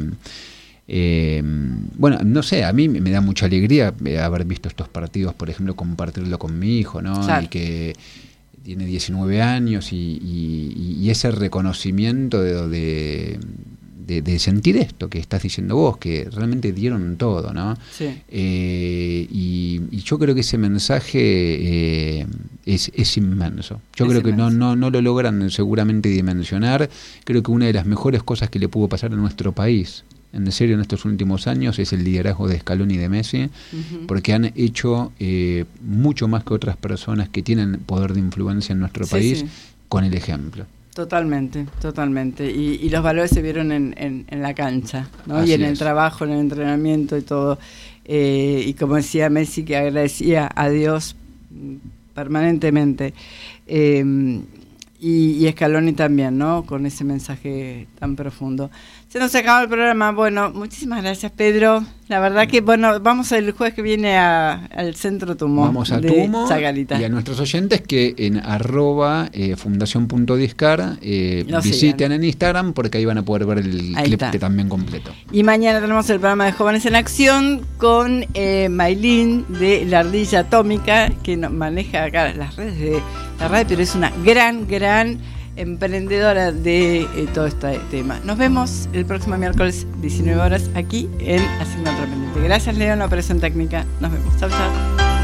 eh, bueno, no sé, a mí me da mucha alegría haber visto estos partidos, por ejemplo, compartirlo con mi hijo, ¿no? Claro. Y que tiene diecinueve años y, y, y ese reconocimiento de, de De, de sentir esto que estás diciendo vos, que realmente dieron todo, ¿no? Sí. Eh, y, y yo creo que ese mensaje eh, es, es inmenso. Yo es creo inmenso. que no, no, no lo logran seguramente dimensionar. Creo que una de las mejores cosas que le pudo pasar a nuestro país, en serio, en estos últimos años, es el liderazgo de Scaloni y de Messi, uh-huh. porque han hecho eh, mucho más que otras personas que tienen poder de influencia en nuestro sí, país sí. con el ejemplo. Totalmente, totalmente. Y, y los valores se vieron en, en, en la cancha, ¿no? Así y en es. el trabajo, en el entrenamiento y todo. Eh, y como decía Messi, que agradecía a Dios permanentemente. Eh, y, y Scaloni también, ¿no? Con ese mensaje tan profundo. Se nos acabó el programa. Bueno, muchísimas gracias, Pedro. La verdad que, bueno, vamos el jueves que viene a, al Centro Tumo. Vamos a de Tumo Chacarita. Y a nuestros oyentes que en arroba eh, fundación.discar eh, visiten sigan. en Instagram, porque ahí van a poder ver el ahí clip que también completo. Y mañana tenemos el programa de Jóvenes en Acción con eh, Maylin de La Ardilla Atómica, que nos maneja acá las redes de la radio, pero es una gran, gran emprendedora de eh, todo este tema. Nos vemos el próximo miércoles, diecinueve horas, aquí en Asignatura Pendiente. Gracias, Leo, en la operación técnica. Nos vemos. Chau, chau.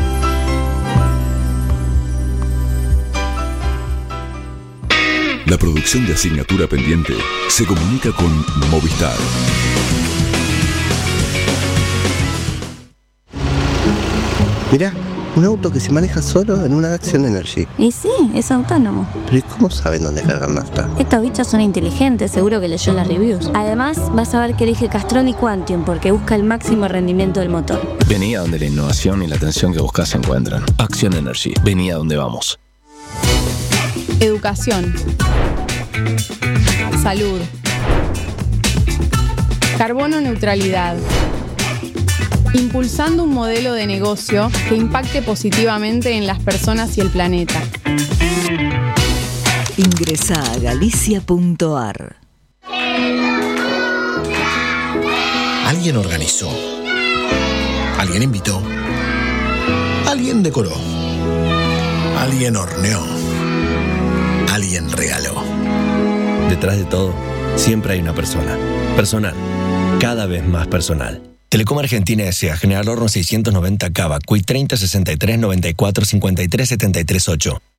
La producción de Asignatura Pendiente se comunica con Movistar. Mirá, un auto que se maneja solo en una Action Energy. Y sí, es autónomo. Pero ¿y cómo saben dónde cargar nafta? Estos bichos son inteligentes, seguro que leyó las reviews. Además, vas a ver que elige Castrol y Quantium porque busca el máximo rendimiento del motor. Vení a donde la innovación y la atención que buscas se encuentran. Action Energy. Vení a donde vamos. Educación. Salud. Carbono neutralidad. Impulsando un modelo de negocio que impacte positivamente en las personas y el planeta. Ingresa a galicia punto a r. Alguien organizó. Alguien invitó. Alguien decoró. Alguien horneó. Alguien regaló. Detrás de todo, siempre hay una persona. Personal. Cada vez más personal. Telecom Argentina S A. General Horno seiscientos noventa Cava. Q I treinta sesenta y tres noventa y cuatro cincuenta y tres setenta y tres ocho.